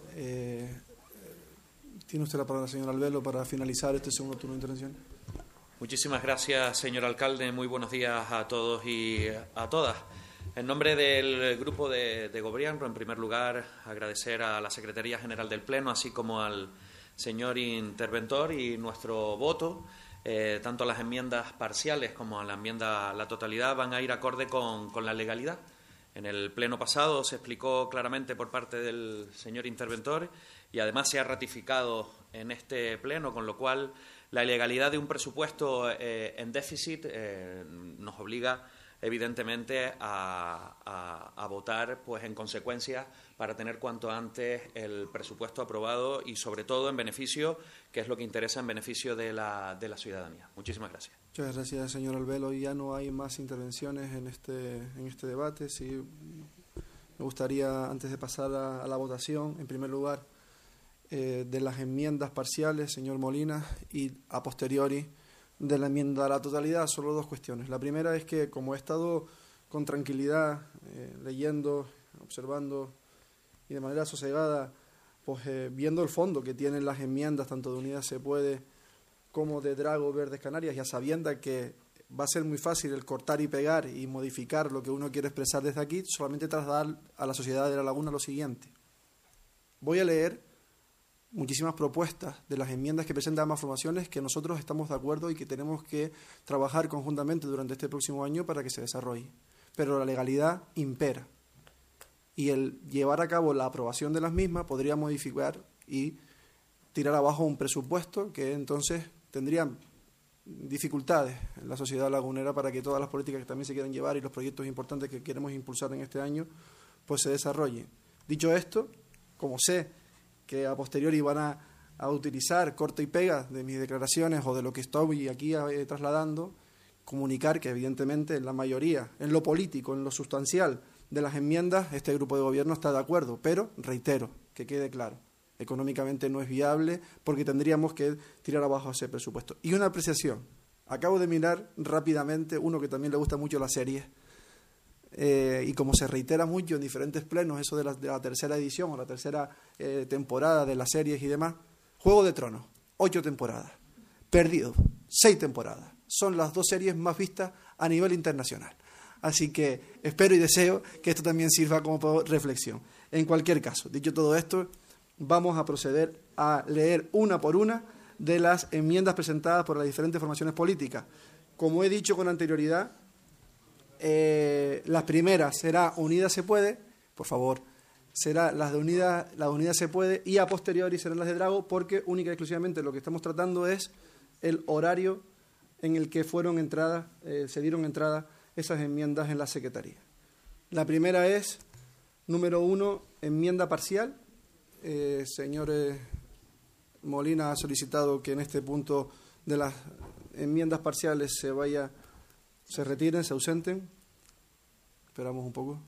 Tiene usted la palabra, señor Albelo, para finalizar este segundo turno de intervención. Muchísimas gracias, señor alcalde. Muy buenos días a todos y a todas. En nombre del grupo de gobierno, en primer lugar, agradecer a la Secretaría General del Pleno, así como al señor interventor y nuestro voto. Tanto las enmiendas parciales como a la enmienda a la totalidad van a ir acorde con la legalidad. En el pleno pasado se explicó claramente por parte del señor interventor y además se ha ratificado en este pleno, con lo cual la ilegalidad de un presupuesto en déficit nos obliga evidentemente a votar pues en consecuencia para tener cuanto antes el presupuesto aprobado y sobre todo en beneficio, que es lo que interesa, en beneficio de la ciudadanía. Muchísimas gracias. Muchas gracias, señor Albelo. Ya no hay más intervenciones en este debate. Sí, me gustaría, antes de pasar a la votación, en primer lugar, de las enmiendas parciales, señor Molina, y a posteriori de la enmienda a la totalidad, solo 2 cuestiones. La primera es que, como he estado con tranquilidad leyendo, observando y de manera sosegada, pues viendo el fondo que tienen las enmiendas tanto de Unidas Se Puede como de Drago Verdes Canarias, ya sabiendo que va a ser muy fácil el cortar y pegar y modificar lo que uno quiere expresar desde aquí, solamente trasladar a la sociedad de La Laguna lo siguiente. Voy a leer muchísimas propuestas de las enmiendas que presentan ambas formaciones que nosotros estamos de acuerdo y que tenemos que trabajar conjuntamente durante este próximo año para que se desarrolle. Pero la legalidad impera y el llevar a cabo la aprobación de las mismas podría modificar y tirar abajo un presupuesto que entonces tendrían dificultades en la sociedad lagunera para que todas las políticas que también se quieran llevar y los proyectos importantes que queremos impulsar en este año pues se desarrollen. Dicho esto, como sé que a posteriori van a utilizar corta y pega de mis declaraciones o de lo que estoy aquí trasladando, comunicar que evidentemente en la mayoría, en lo político, en lo sustancial de las enmiendas, este grupo de gobierno está de acuerdo, pero reitero, que quede claro, económicamente no es viable porque tendríamos que tirar abajo ese presupuesto. Y una apreciación, acabo de mirar rápidamente, uno que también le gusta mucho las series, y como se reitera mucho en diferentes plenos, eso de la tercera edición o la tercera temporada de las series y demás, Juego de Tronos, 8 temporadas, Perdido, 6 temporadas, son las 2 series más vistas a nivel internacional. Así que espero y deseo que esto también sirva como reflexión. En cualquier caso, dicho todo esto, vamos a proceder a leer una por una de las enmiendas presentadas por las diferentes formaciones políticas. Como he dicho con anterioridad, las primeras será Unidas Se Puede, por favor, será las de Unidas Se Puede y a posteriori serán las de Drago, porque única y exclusivamente lo que estamos tratando es el horario en el que se dieron entrada esas enmiendas en la Secretaría. La primera es, número 1, enmienda parcial. Señor Molina ha solicitado que en este punto de las enmiendas parciales se retiren, se ausenten. Esperamos un poco.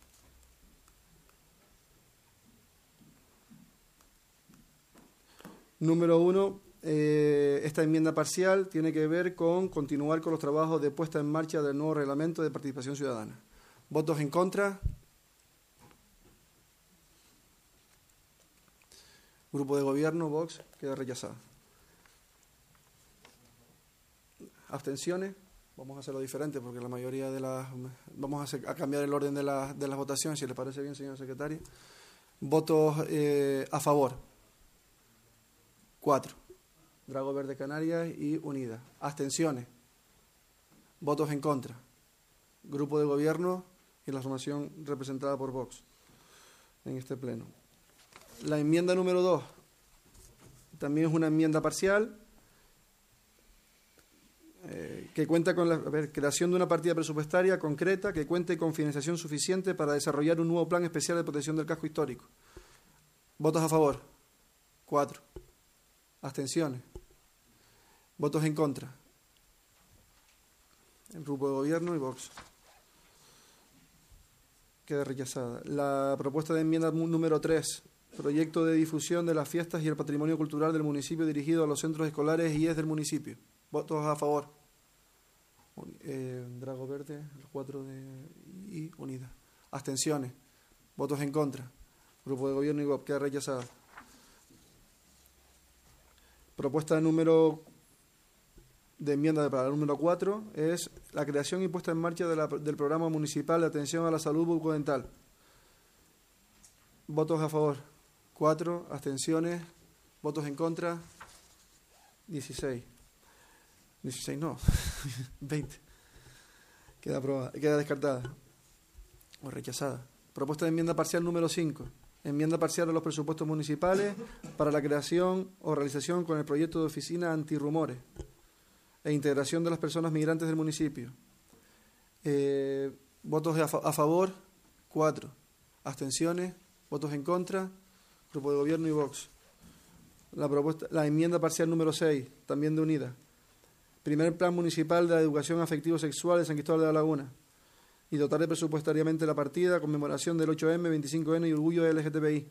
Número 1, esta enmienda parcial tiene que ver con continuar con los trabajos de puesta en marcha del nuevo reglamento de participación ciudadana. ¿Votos en contra? Grupo de Gobierno, Vox, queda rechazada. ¿Abstenciones? Vamos a hacerlo diferente porque la mayoría de las... Vamos a cambiar el orden de las votaciones, si les parece bien, señor secretario. Votos a favor. 4. Drago Verde Canarias y Unidas. Abstenciones. Votos en contra. Grupo de Gobierno y la formación representada por Vox en este pleno. La enmienda número 2 también es una enmienda parcial que cuenta con la creación de una partida presupuestaria concreta que cuente con financiación suficiente para desarrollar un nuevo plan especial de protección del casco histórico. ¿Votos a favor? 4. ¿Abstenciones? ¿Votos en contra? El Grupo de Gobierno y Vox. Queda rechazada. La propuesta de enmienda número 3, proyecto de difusión de las fiestas y el patrimonio cultural del municipio dirigido a los centros escolares y es del municipio. ¿Votos a favor? Drago Verde, el 4 y Unidas. ¿Abstenciones? ¿Votos en contra? Grupo de Gobierno y Vox. Queda rechazada. Propuesta de enmienda para el número 4 es la creación y puesta en marcha del programa municipal de atención a la salud bucodental. ¿Votos a favor? 4. ¿Abstenciones? ¿Votos en contra? 16. 16 no, 20. Queda aprobada, queda descartada o rechazada. Propuesta de enmienda parcial número 5. Enmienda parcial a los presupuestos municipales para la creación o realización con el proyecto de oficina antirrumores e integración de las personas migrantes del municipio. ¿Votos a favor? 4. ¿Abstenciones? ¿Votos en contra? Grupo de Gobierno y Vox. La enmienda parcial número 6, también de Unidas. Primer Plan Municipal de la Educación Afectivo-Sexual de San Cristóbal de la Laguna. Y dotaré presupuestariamente la partida, conmemoración del 8M, 25N y orgullo LGTBI.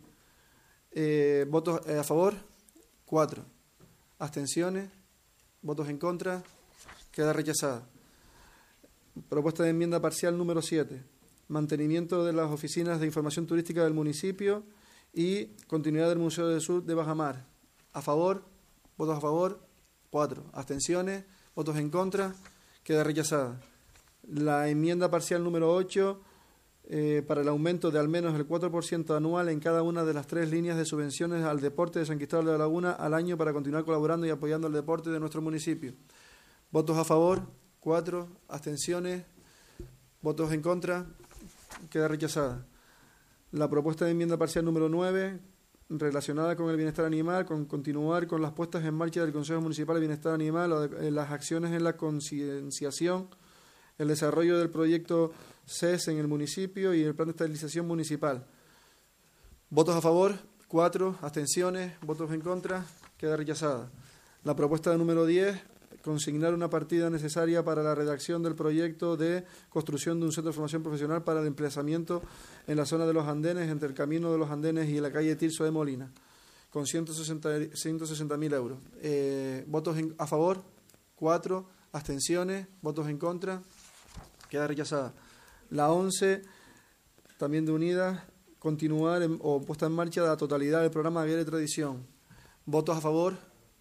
¿Votos a favor? 4. ¿Abstenciones? ¿Votos en contra? Queda rechazada. Propuesta de enmienda parcial número 7. Mantenimiento de las oficinas de información turística del municipio y continuidad del Museo del Sur de Bajamar. ¿A favor? ¿Votos a favor? 4. ¿Abstenciones? ¿Votos en contra? Queda rechazada. La enmienda parcial número 8, para el aumento de al menos el 4% anual en cada una de las 3 líneas de subvenciones al deporte de San Cristóbal de la Laguna al año para continuar colaborando y apoyando el deporte de nuestro municipio. ¿Votos a favor? 4. ¿Abstenciones? ¿Votos en contra? Queda rechazada. La propuesta de enmienda parcial número 9, relacionada con el bienestar animal, con continuar con las puestas en marcha del Consejo Municipal de Bienestar Animal, las acciones en la concienciación, el desarrollo del proyecto CES en el municipio y el plan de estabilización municipal. ¿Votos a favor? 4. ¿Abstenciones? ¿Votos en contra? Queda rechazada. La propuesta número 10, consignar una partida necesaria para la redacción del proyecto de construcción de un centro de formación profesional para el emplazamiento en la zona de los andenes, entre el camino de los andenes y la calle Tirso de Molina, con 160.000 euros. ¿Votos a favor? 4. ¿Abstenciones? ¿Votos en contra? Queda rechazada. La 11, también de Unidas, continuar o puesta en marcha de la totalidad del programa Guerra y Tradición. ¿Votos a favor?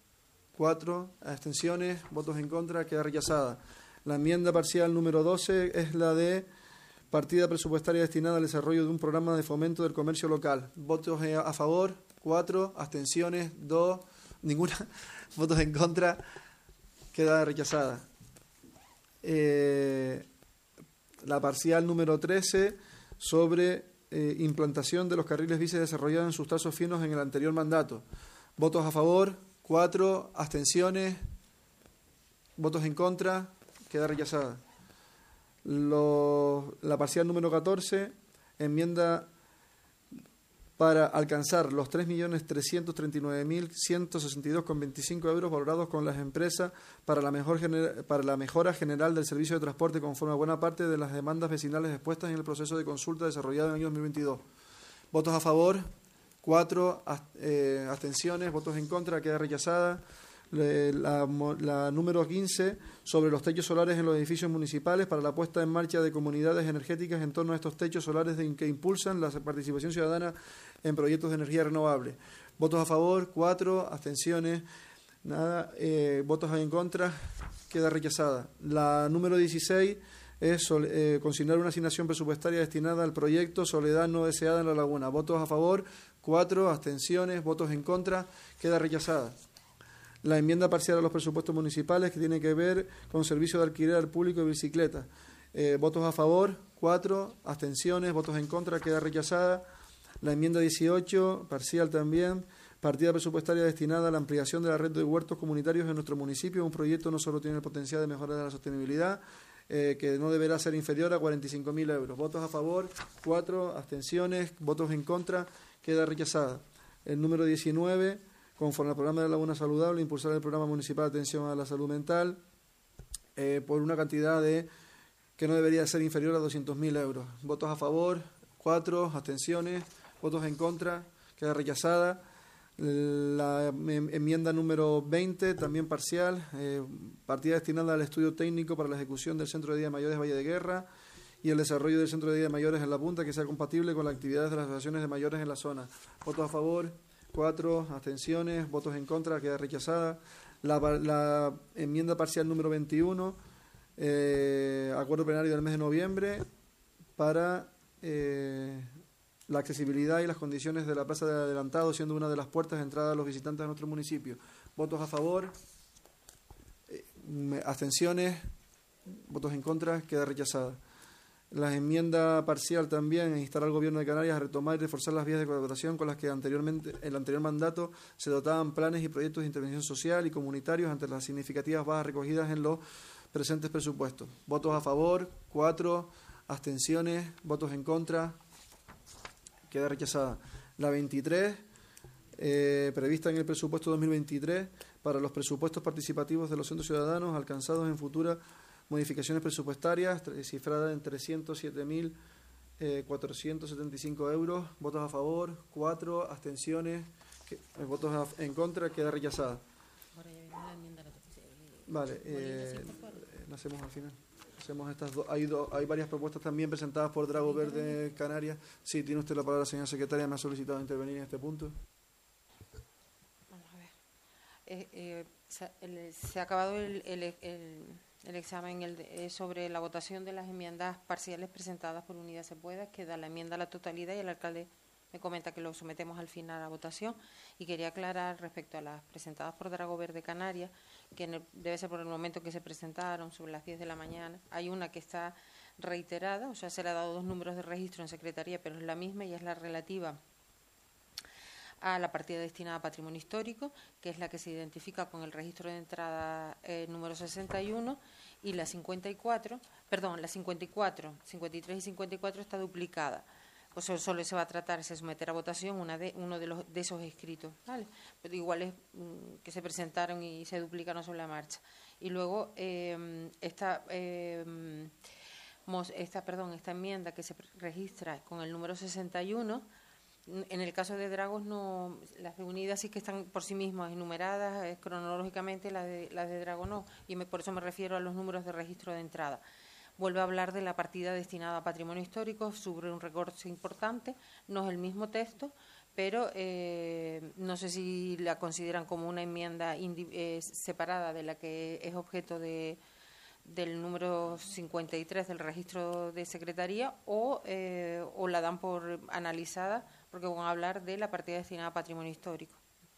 4. ¿Abstenciones? ¿Votos en contra? Queda rechazada. La enmienda parcial número 12 es la de partida presupuestaria destinada al desarrollo de un programa de fomento del comercio local. ¿Votos a favor? 4. ¿Abstenciones? 2. Ninguna. ¿Votos en contra? Queda rechazada. La parcial número 13 sobre implantación de los carriles bici desarrollados en sus trazos finos en el anterior mandato. ¿Votos a favor? 4. ¿Abstenciones? ¿Votos en contra? Queda rechazada. La parcial número 14, enmienda para alcanzar los 3.339.162,25 euros valorados con las empresas para la mejora general del servicio de transporte conforme a buena parte de las demandas vecinales expuestas en el proceso de consulta desarrollado en el año 2022. Votos a favor, 4, abstenciones, votos en contra, queda rechazada. La número 15, sobre los techos solares en los edificios municipales para la puesta en marcha de comunidades energéticas en torno a estos techos solares que impulsan la participación ciudadana en proyectos de energía renovable. Votos a favor, 4, abstenciones, nada, votos en contra, queda rechazada. La número 16 es consignar una asignación presupuestaria destinada al proyecto Soledad no deseada en La Laguna. Votos a favor, 4, abstenciones, votos en contra, queda rechazada. La enmienda parcial a los presupuestos municipales que tiene que ver con servicio de alquiler al público de bicicletas. Votos a favor, 4, abstenciones, votos en contra, queda rechazada. La enmienda 18, parcial también, partida presupuestaria destinada a la ampliación de la red de huertos comunitarios en nuestro municipio. Un proyecto no solo tiene el potencial de mejora de la sostenibilidad, que no deberá ser inferior a 45.000 euros. Votos a favor, 4, abstenciones, votos en contra, queda rechazada. El número 19, conforme al programa de la Laguna Saludable, impulsar el programa municipal de atención a la salud mental por una cantidad que no debería ser inferior a 200.000 euros. Votos a favor, 4, abstenciones, votos en contra, queda rechazada. La enmienda número 20, también parcial, partida destinada al estudio técnico para la ejecución del Centro de Día de Mayores Valle de Guerra y el desarrollo del Centro de Día de Mayores en La Punta, que sea compatible con las actividades de las asociaciones de mayores en la zona. Votos a favor, 4, abstenciones, votos en contra, queda rechazada. La enmienda parcial número 21, acuerdo plenario del mes de noviembre para la accesibilidad y las condiciones de la plaza de adelantado, siendo una de las puertas de entrada a los visitantes de nuestro municipio. Votos a favor, abstenciones, votos en contra, queda rechazada. La enmienda parcial también, instar al Gobierno de Canarias a retomar y reforzar las vías de colaboración con las que anteriormente, en el anterior mandato, se dotaban planes y proyectos de intervención social y comunitarios ante las significativas bajas recogidas en los presentes presupuestos. Votos a favor, 4, abstenciones, votos en contra, queda rechazada. La 23, prevista en el presupuesto 2023 para los presupuestos participativos de los centros ciudadanos alcanzados en futuras modificaciones presupuestarias, cifrada en 307.475 euros. Votos a favor, 4, abstenciones, votos en contra, queda rechazada. Vale, la hacemos al final. Hacemos estas dos. Hay varias propuestas también presentadas por Drago Verde Canarias. Sí, tiene usted la palabra, señora secretaria. Me ha solicitado intervenir en este punto. Vamos a ver. Se ha acabado el examen sobre la votación de las enmiendas parciales presentadas por Unidas Se Pueda. Queda la enmienda a la totalidad y el alcalde me comenta que lo sometemos al final a votación. Y quería aclarar respecto a las presentadas por Drago Verde Canarias, que debe ser por el momento que se presentaron, sobre las 10 de la mañana. Hay una que está reiterada, o sea, se le ha dado 2 números de registro en secretaría, pero es la misma y es la relativa a la partida destinada a patrimonio histórico, que es la que se identifica con el registro de entrada número 61, y la 54, 53 y 54 está duplicada. Pues solo se va a tratar, se someter a votación uno de esos escritos, ¿vale? Pero igual es que se presentaron y se duplicaron sobre la marcha. Y luego esta enmienda que se registra con el número 61, en el caso de Dragos, no, las de Unidas sí que están por sí mismas enumeradas cronológicamente, las de Dragos no, y por eso me refiero a los números de registro de entrada. Vuelve a hablar de la partida destinada a patrimonio histórico, sobre un recorte importante, no es el mismo texto, pero no sé si la consideran como una enmienda separada de la que es objeto del número 53 del registro de secretaría o la dan por analizada porque van a hablar de la partida destinada a patrimonio histórico.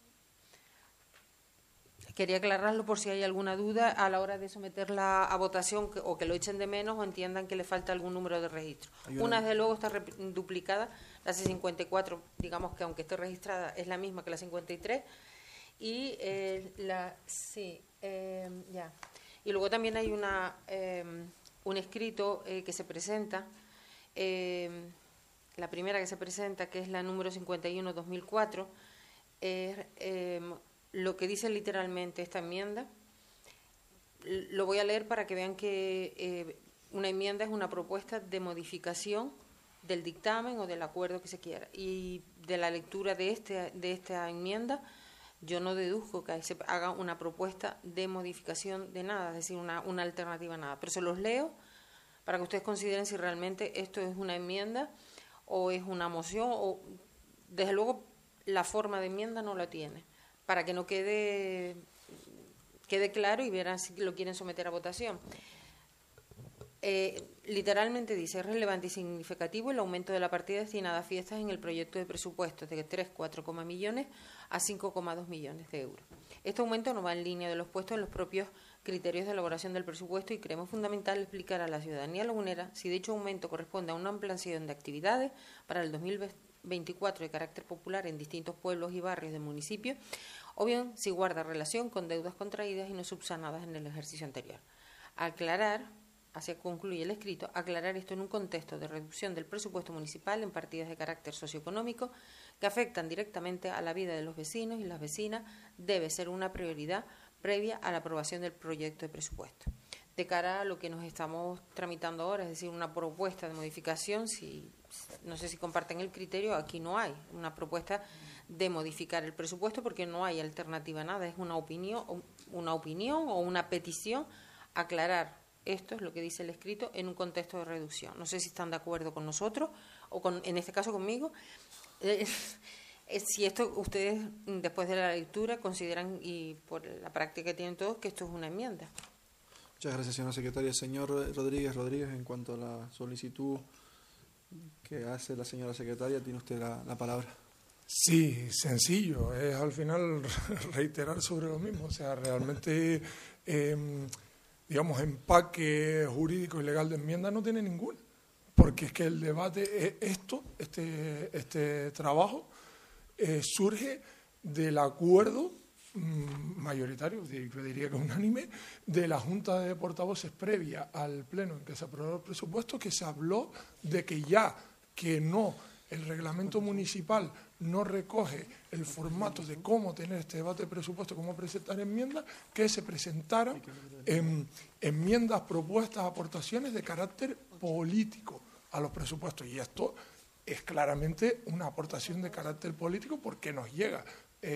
Quería aclararlo por si hay alguna duda a la hora de someterla a votación o que lo echen de menos o entiendan que le falta algún número de registro. Una, desde luego, está duplicada, la C54, digamos que aunque esté registrada, es la misma que la 53. Y Y luego también hay un escrito que se presenta la primera que se presenta, que es la número 51/2004, lo que dice literalmente esta enmienda. Lo voy a leer para que vean que una enmienda es una propuesta de modificación del dictamen o del acuerdo que se quiera. Y de la lectura de esta enmienda, yo no deduzco que se haga una propuesta de modificación de nada, es decir, una alternativa a nada. Pero se los leo para que ustedes consideren si realmente esto es una enmienda o es una moción, o desde luego la forma de enmienda no la tiene, para que no quede claro y verán si lo quieren someter a votación. Literalmente dice: es relevante y significativo el aumento de la partida destinada a fiestas en el proyecto de presupuesto de 3,4 millones a 5,2 millones de euros. Este aumento no va en línea de los puestos en los propios criterios de elaboración del presupuesto y creemos fundamental explicar a la ciudadanía lagunera si dicho aumento corresponde a una ampliación de actividades para el 2024 de carácter popular en distintos pueblos y barrios del municipio, o bien si guarda relación con deudas contraídas y no subsanadas en el ejercicio anterior. Aclarar, así concluye el escrito, aclarar esto en un contexto de reducción del presupuesto municipal en partidas de carácter socioeconómico que afectan directamente a la vida de los vecinos y las vecinas debe ser una prioridad previa a la aprobación del proyecto de presupuesto. De cara a lo que nos estamos tramitando ahora, es decir, una propuesta de modificación, no sé si comparten el criterio, aquí no hay una propuesta de modificar el presupuesto porque no hay alternativa a nada, es una opinión o una petición, aclarar. Esto es lo que dice el escrito en un contexto de reducción. No sé si están de acuerdo con nosotros o en este caso conmigo. Si esto ustedes, después de la lectura, consideran, y por la práctica que tienen todos, que esto es una enmienda. Muchas gracias, señora secretaria. Señor Rodríguez, en cuanto a la solicitud que hace la señora secretaria, tiene usted la palabra. Sí, sencillo. Es al final reiterar sobre lo mismo. O sea, realmente, digamos, empaque jurídico y legal de enmienda no tiene ninguna. Porque es que el debate, este trabajo, surge del acuerdo mayoritario, yo diría que unánime, de la Junta de Portavoces previa al pleno en que se aprobó el presupuesto, que se habló de que ya que no, el reglamento municipal no recoge el formato de cómo tener este debate de presupuesto, cómo presentar enmiendas, que se presentaran enmiendas, propuestas, aportaciones de carácter político a los presupuestos. Y esto es claramente una aportación de carácter político porque nos llega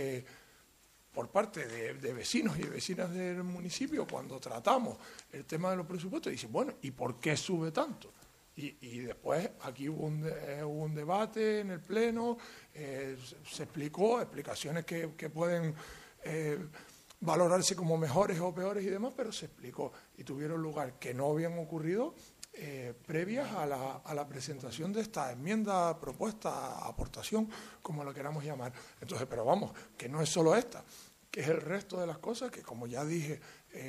por parte de vecinos y vecinas del municipio cuando tratamos el tema de los presupuestos y dicen, bueno, ¿y por qué sube tanto? Y después aquí hubo un debate en el Pleno, se explicó, explicaciones que pueden valorarse como mejores o peores y demás, pero se explicó y tuvieron lugar que no habían ocurrido previas a la presentación de esta enmienda, propuesta, aportación, como lo queramos llamar. Entonces, pero vamos, que no es solo esta, que es el resto de las cosas que, como ya dije,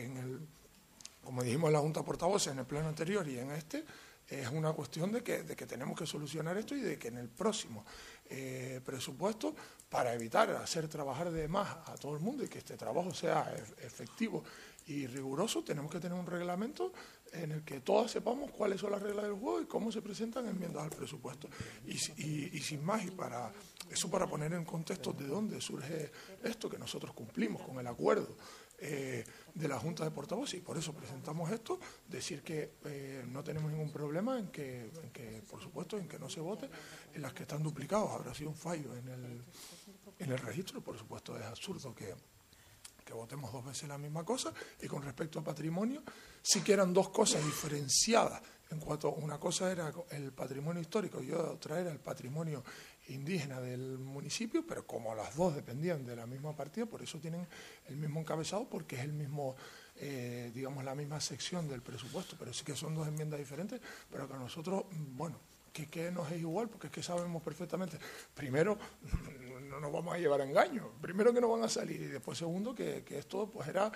como dijimos en la Junta de Portavoces en el pleno anterior y en este, es una cuestión de que tenemos que solucionar esto y de que en el próximo presupuesto, para evitar hacer trabajar de más a todo el mundo y que este trabajo sea efectivo y riguroso, tenemos que tener un reglamento en el que todos sepamos cuáles son las reglas del juego y cómo se presentan enmiendas al presupuesto. Y sin más, y para poner en contexto de dónde surge esto, que nosotros cumplimos con el acuerdo de la Junta de Portavoces y por eso presentamos esto, decir que no tenemos ningún problema en que, por supuesto, en que no se vote, en las que están duplicados. Habrá sido un fallo en el registro, por supuesto es absurdo que votemos dos veces la misma cosa. Y con respecto a patrimonio, sí que eran dos cosas diferenciadas, en cuanto una cosa era el patrimonio histórico y otra era el patrimonio indígena del municipio, pero como las dos dependían de la misma partida, por eso tienen el mismo encabezado, porque es el mismo, digamos, la misma sección del presupuesto, pero sí que son dos enmiendas diferentes, pero que a nosotros, bueno, que nos es igual, porque es que sabemos perfectamente, primero, no nos vamos a llevar a engaño, primero que no van a salir, y después segundo, que esto pues era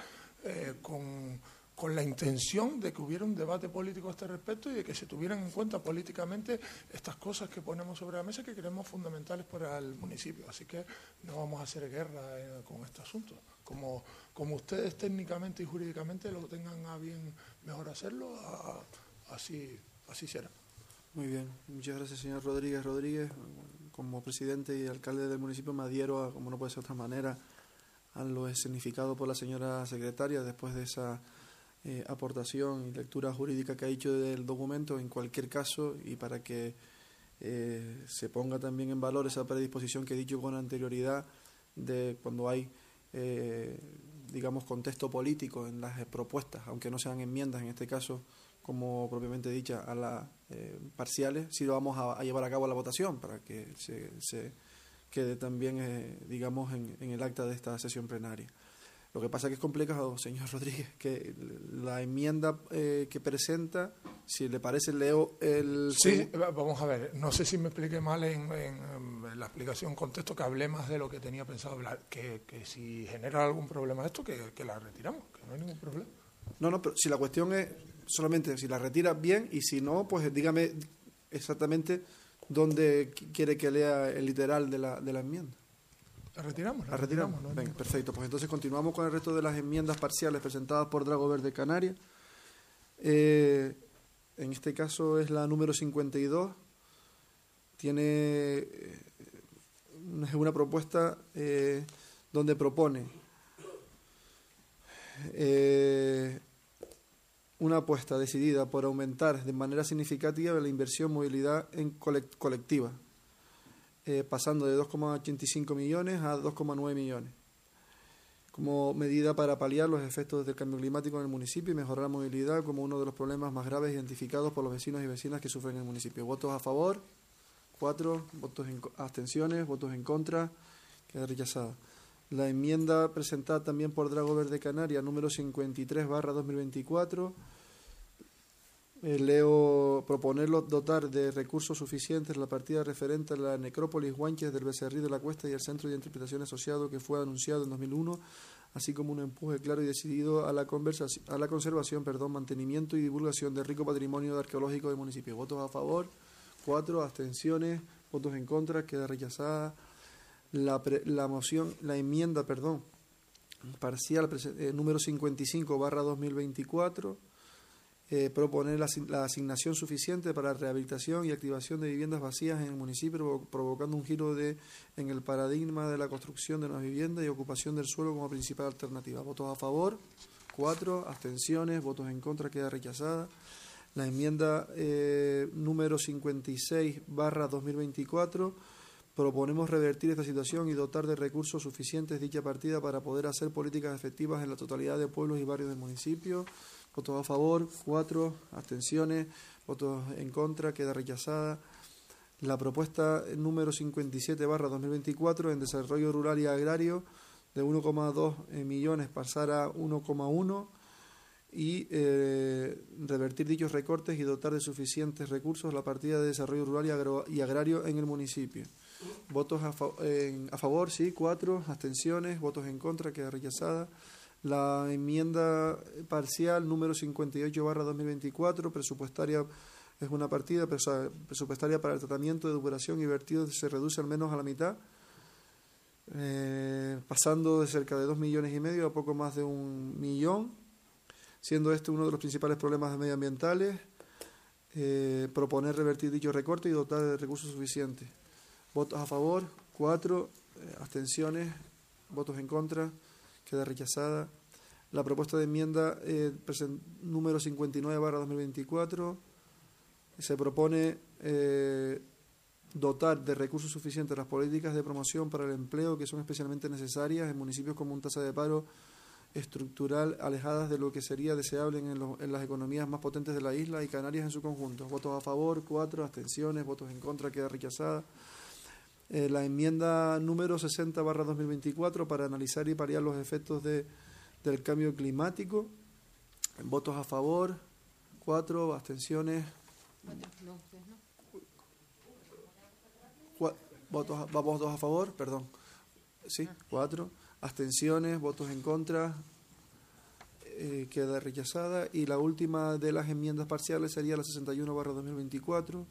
con la intención de que hubiera un debate político a este respecto y de que se tuvieran en cuenta políticamente estas cosas que ponemos sobre la mesa que creemos fundamentales para el municipio. Así que no vamos a hacer guerra con este asunto. Como ustedes técnicamente y jurídicamente lo tengan a bien mejor hacerlo, así será. Muy bien, muchas gracias, señor Rodríguez. Como presidente y alcalde del municipio me adhiero, como no puede ser de otra manera, a lo escenificado por la señora secretaria después de esa aportación y lectura jurídica que ha hecho del documento. En cualquier caso, y para que se ponga también en valor esa predisposición que he dicho con anterioridad, de cuando hay digamos contexto político en las propuestas, aunque no sean enmiendas en este caso, como propiamente dicha, a las parciales, sí lo vamos a llevar a cabo la votación para que se quede también, digamos, en el acta de esta sesión plenaria. Lo que pasa es que es complicado, señor Rodríguez, que la enmienda que presenta, si le parece, leo el... Sí, vamos a ver, no sé si me expliqué mal en la explicación contexto, que hablé más de lo que tenía pensado hablar, que si genera algún problema esto, que la retiramos, que no hay ningún problema. No, pero si la cuestión es solamente si la retira bien, y si no, pues dígame exactamente dónde quiere que lea el literal de la enmienda. ¿La retiramos? ¿La retiramos? ¿No? Venga, perfecto. Pues entonces continuamos con el resto de las enmiendas parciales presentadas por Drago Verde Canaria. En este caso es la número 52. Tiene una propuesta donde propone una apuesta decidida por aumentar de manera significativa la inversión en movilidad colectiva, pasando de 2,85 millones a 2,9 millones, como medida para paliar los efectos del cambio climático en el municipio y mejorar la movilidad como uno de los problemas más graves identificados por los vecinos y vecinas que sufren en el municipio. Votos a favor, 4, abstenciones, votos en contra, queda rechazada. La enmienda presentada también por Drago Verde Canaria, número 53/2024, leo proponerlo dotar de recursos suficientes la partida referente a la necrópolis Guanches del Becerrí de la Cuesta y el Centro de Interpretación Asociado que fue anunciado en 2001, así como un empuje claro y decidido a la conservación, mantenimiento y divulgación del rico patrimonio arqueológico del municipio. Votos a favor, 4, abstenciones, votos en contra, queda rechazada. La enmienda parcial número 55/2024, proponer la asignación suficiente para la rehabilitación y activación de viviendas vacías en el municipio, provocando un giro en el paradigma de la construcción de nuevas viviendas y ocupación del suelo como principal alternativa. Votos a favor, 4, abstenciones, votos en contra, queda rechazada. La enmienda número 56/2024, proponemos revertir esta situación y dotar de recursos suficientes dicha partida para poder hacer políticas efectivas en la totalidad de pueblos y barrios del municipio. Votos a favor, 4, abstenciones, votos en contra, queda rechazada. La propuesta número 57/2024 en desarrollo rural y agrario de 1,2 millones pasar a 1,1 y revertir dichos recortes y dotar de suficientes recursos la partida de desarrollo rural y agrario en el municipio. Votos a favor, sí, 4, abstenciones, votos en contra, queda rechazada. La enmienda parcial número 58/2024, presupuestaria, es una partida presupuestaria para el tratamiento de depuración y vertido, se reduce al menos a la mitad, pasando de cerca de 2,5 millones a poco más de 1 millón, siendo este uno de los principales problemas medioambientales. Proponer revertir dicho recorte y dotar de recursos suficientes. Votos a favor, 4, abstenciones, votos en contra, queda rechazada. La propuesta de enmienda número 59/2024, se propone dotar de recursos suficientes las políticas de promoción para el empleo que son especialmente necesarias en municipios con una tasa de paro estructural alejadas de lo que sería deseable en las economías más potentes de la isla y Canarias en su conjunto. Votos a favor, 4, abstenciones, votos en contra, queda rechazada. La enmienda número 60/2024 para analizar y paliar los efectos del cambio climático. Votos a favor, 4, abstenciones. Votos a favor, perdón. Sí, 4. Abstenciones, votos en contra, queda rechazada. Y la última de las enmiendas parciales sería la 61/2024.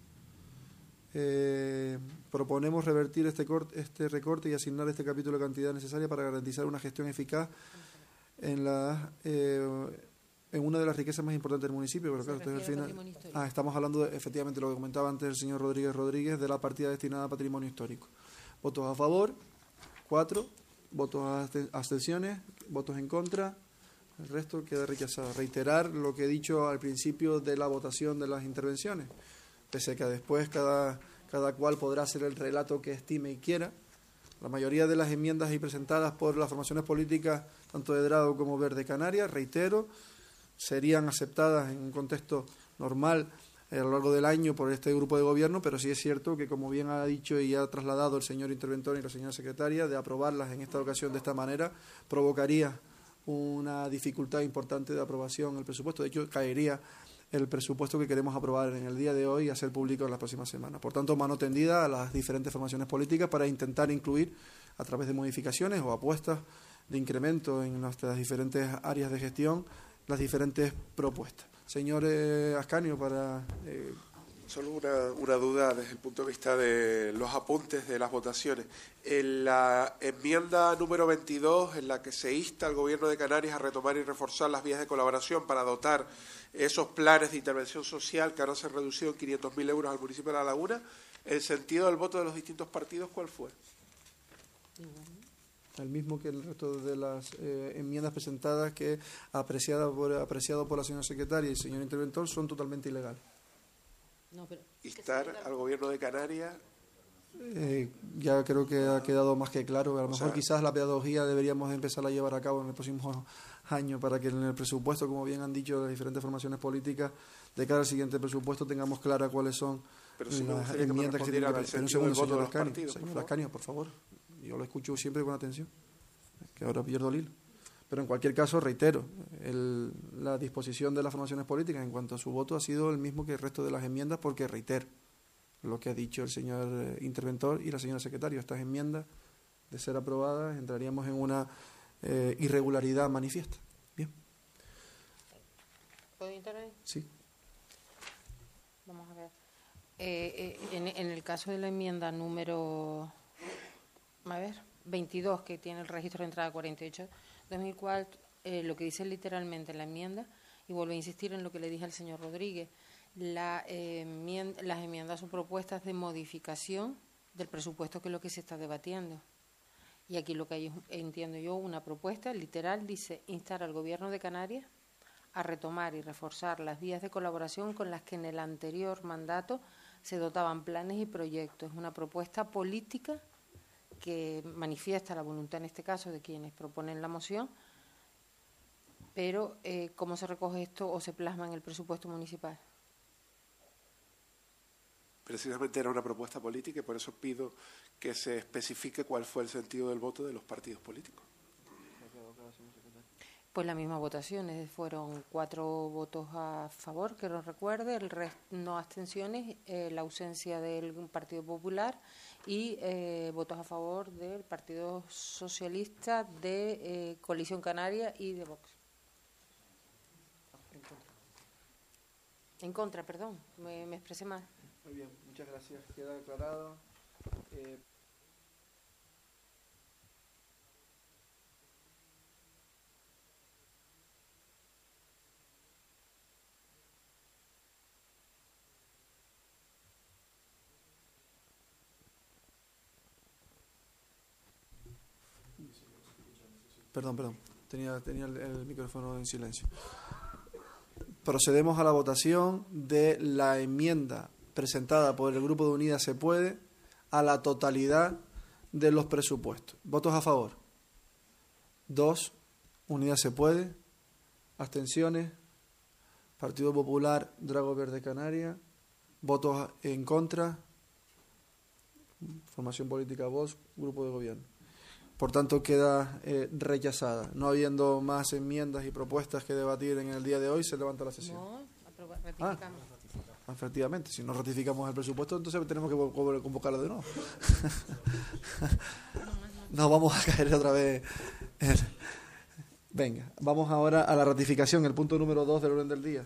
Proponemos revertir este recorte y asignar este capítulo la cantidad necesaria para garantizar una gestión eficaz en en una de las riquezas más importantes del municipio, pero claro, esto es el final. Estamos hablando de, efectivamente, lo que comentaba antes el señor Rodríguez, de la partida destinada a patrimonio histórico. Votos a favor, 4, votos a abstenciones, votos en contra, el resto queda rechazado. Reiterar lo que he dicho al principio de la votación de las intervenciones, pese a que después cada cual podrá hacer el relato que estime y quiera. La mayoría de las enmiendas ahí presentadas por las formaciones políticas, tanto de Drago como Verde Canarias, reitero, serían aceptadas en un contexto normal a lo largo del año por este grupo de gobierno, pero sí es cierto que, como bien ha dicho y ha trasladado el señor interventor y la señora secretaria, de aprobarlas en esta ocasión de esta manera, provocaría una dificultad importante de aprobación del presupuesto. De hecho, caería el presupuesto que queremos aprobar en el día de hoy y hacer público en las próximas semanas. Por tanto, mano tendida a las diferentes formaciones políticas para intentar incluir, a través de modificaciones o apuestas de incremento en nuestras diferentes áreas de gestión, las diferentes propuestas. Señor Ascanio, para... Solo una duda desde el punto de vista de los apuntes de las votaciones. En la enmienda número 22, en la que se insta al Gobierno de Canarias a retomar y reforzar las vías de colaboración para dotar esos planes de intervención social que ahora se han reducido en 500.000 euros al municipio de La Laguna, ¿el sentido del voto de los distintos partidos cuál fue? El mismo que el resto de las enmiendas presentadas, que apreciado por la señora secretaria y el señor interventor, son totalmente ilegales. No, pero Instar al Gobierno de Canarias... ya creo que ha quedado más que claro. A lo mejor quizás la pedagogía deberíamos empezar a llevar a cabo en el próximo año para que en el presupuesto, como bien han dicho las diferentes formaciones políticas, de cara al siguiente presupuesto tengamos clara cuáles son las enmiendas que tienen que hacer. Un segundo, señor Ascanio, por favor. Yo lo escucho siempre con atención, que ahora pierdo el hilo. Pero en cualquier caso, reitero, la disposición de las formaciones políticas en cuanto a su voto ha sido el mismo que el resto de las enmiendas, porque reitero lo que ha dicho el señor interventor y la señora secretaria. Estas enmiendas, de ser aprobadas, entraríamos en una irregularidad manifiesta. Bien. ¿Puedo intervenir? Sí. Vamos a ver. En el caso de la enmienda número 22, que tiene el registro de entrada 48, 2004, lo que dice literalmente en la enmienda, y vuelvo a insistir en lo que le dije al señor Rodríguez, las enmiendas son propuestas de modificación del presupuesto, que es lo que se está debatiendo. Y aquí lo que hay, entiendo yo, una propuesta literal, dice: instar al Gobierno de Canarias a retomar y reforzar las vías de colaboración con las que en el anterior mandato se dotaban planes y proyectos. Es una propuesta política que manifiesta la voluntad, en este caso, de quienes proponen la moción, pero ¿cómo se recoge esto o se plasma en el presupuesto municipal? Precisamente era una propuesta política y por eso pido que se especifique cuál fue el sentido del voto de los partidos políticos. Pues la misma votación, fueron 4 votos a favor, que lo recuerde, el resto no abstenciones, la ausencia del Partido Popular y votos a favor del Partido Socialista, de Coalición Canaria y de Vox. En contra, perdón, me expresé mal. Muy bien, muchas gracias. Queda aclarado. Perdón, tenía el micrófono en silencio. Procedemos a la votación de la enmienda presentada por el Grupo de Unidas Se Puede a la totalidad de los presupuestos. ¿Votos a favor? 2. Unidas Se Puede. ¿Abstenciones? Partido Popular, Drago Verde Canaria. ¿Votos en contra? Formación política Vox, Grupo de Gobierno. Por tanto, queda rechazada. No habiendo más enmiendas y propuestas que debatir en el día de hoy, se levanta la sesión. No, ratificamos. Efectivamente, si no ratificamos el presupuesto, entonces tenemos que convocarlo de nuevo. No vamos a caer otra vez. Venga, vamos ahora a la ratificación, el punto número 2 del orden del día.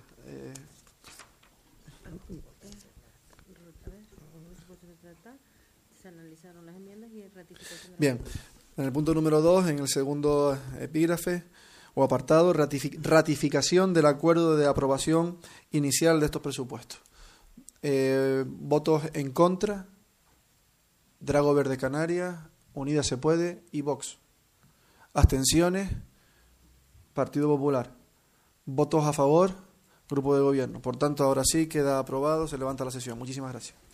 Se analizaron las enmiendas y ratificación. Bien, en el punto número 2, en el segundo epígrafe, o apartado, ratificación del acuerdo de aprobación inicial de estos presupuestos. Votos en contra, Drago Verde Canarias, Unidas Se Puede y Vox. Abstenciones, Partido Popular. Votos a favor, Grupo de Gobierno. Por tanto, ahora sí queda aprobado, se levanta la sesión. Muchísimas gracias.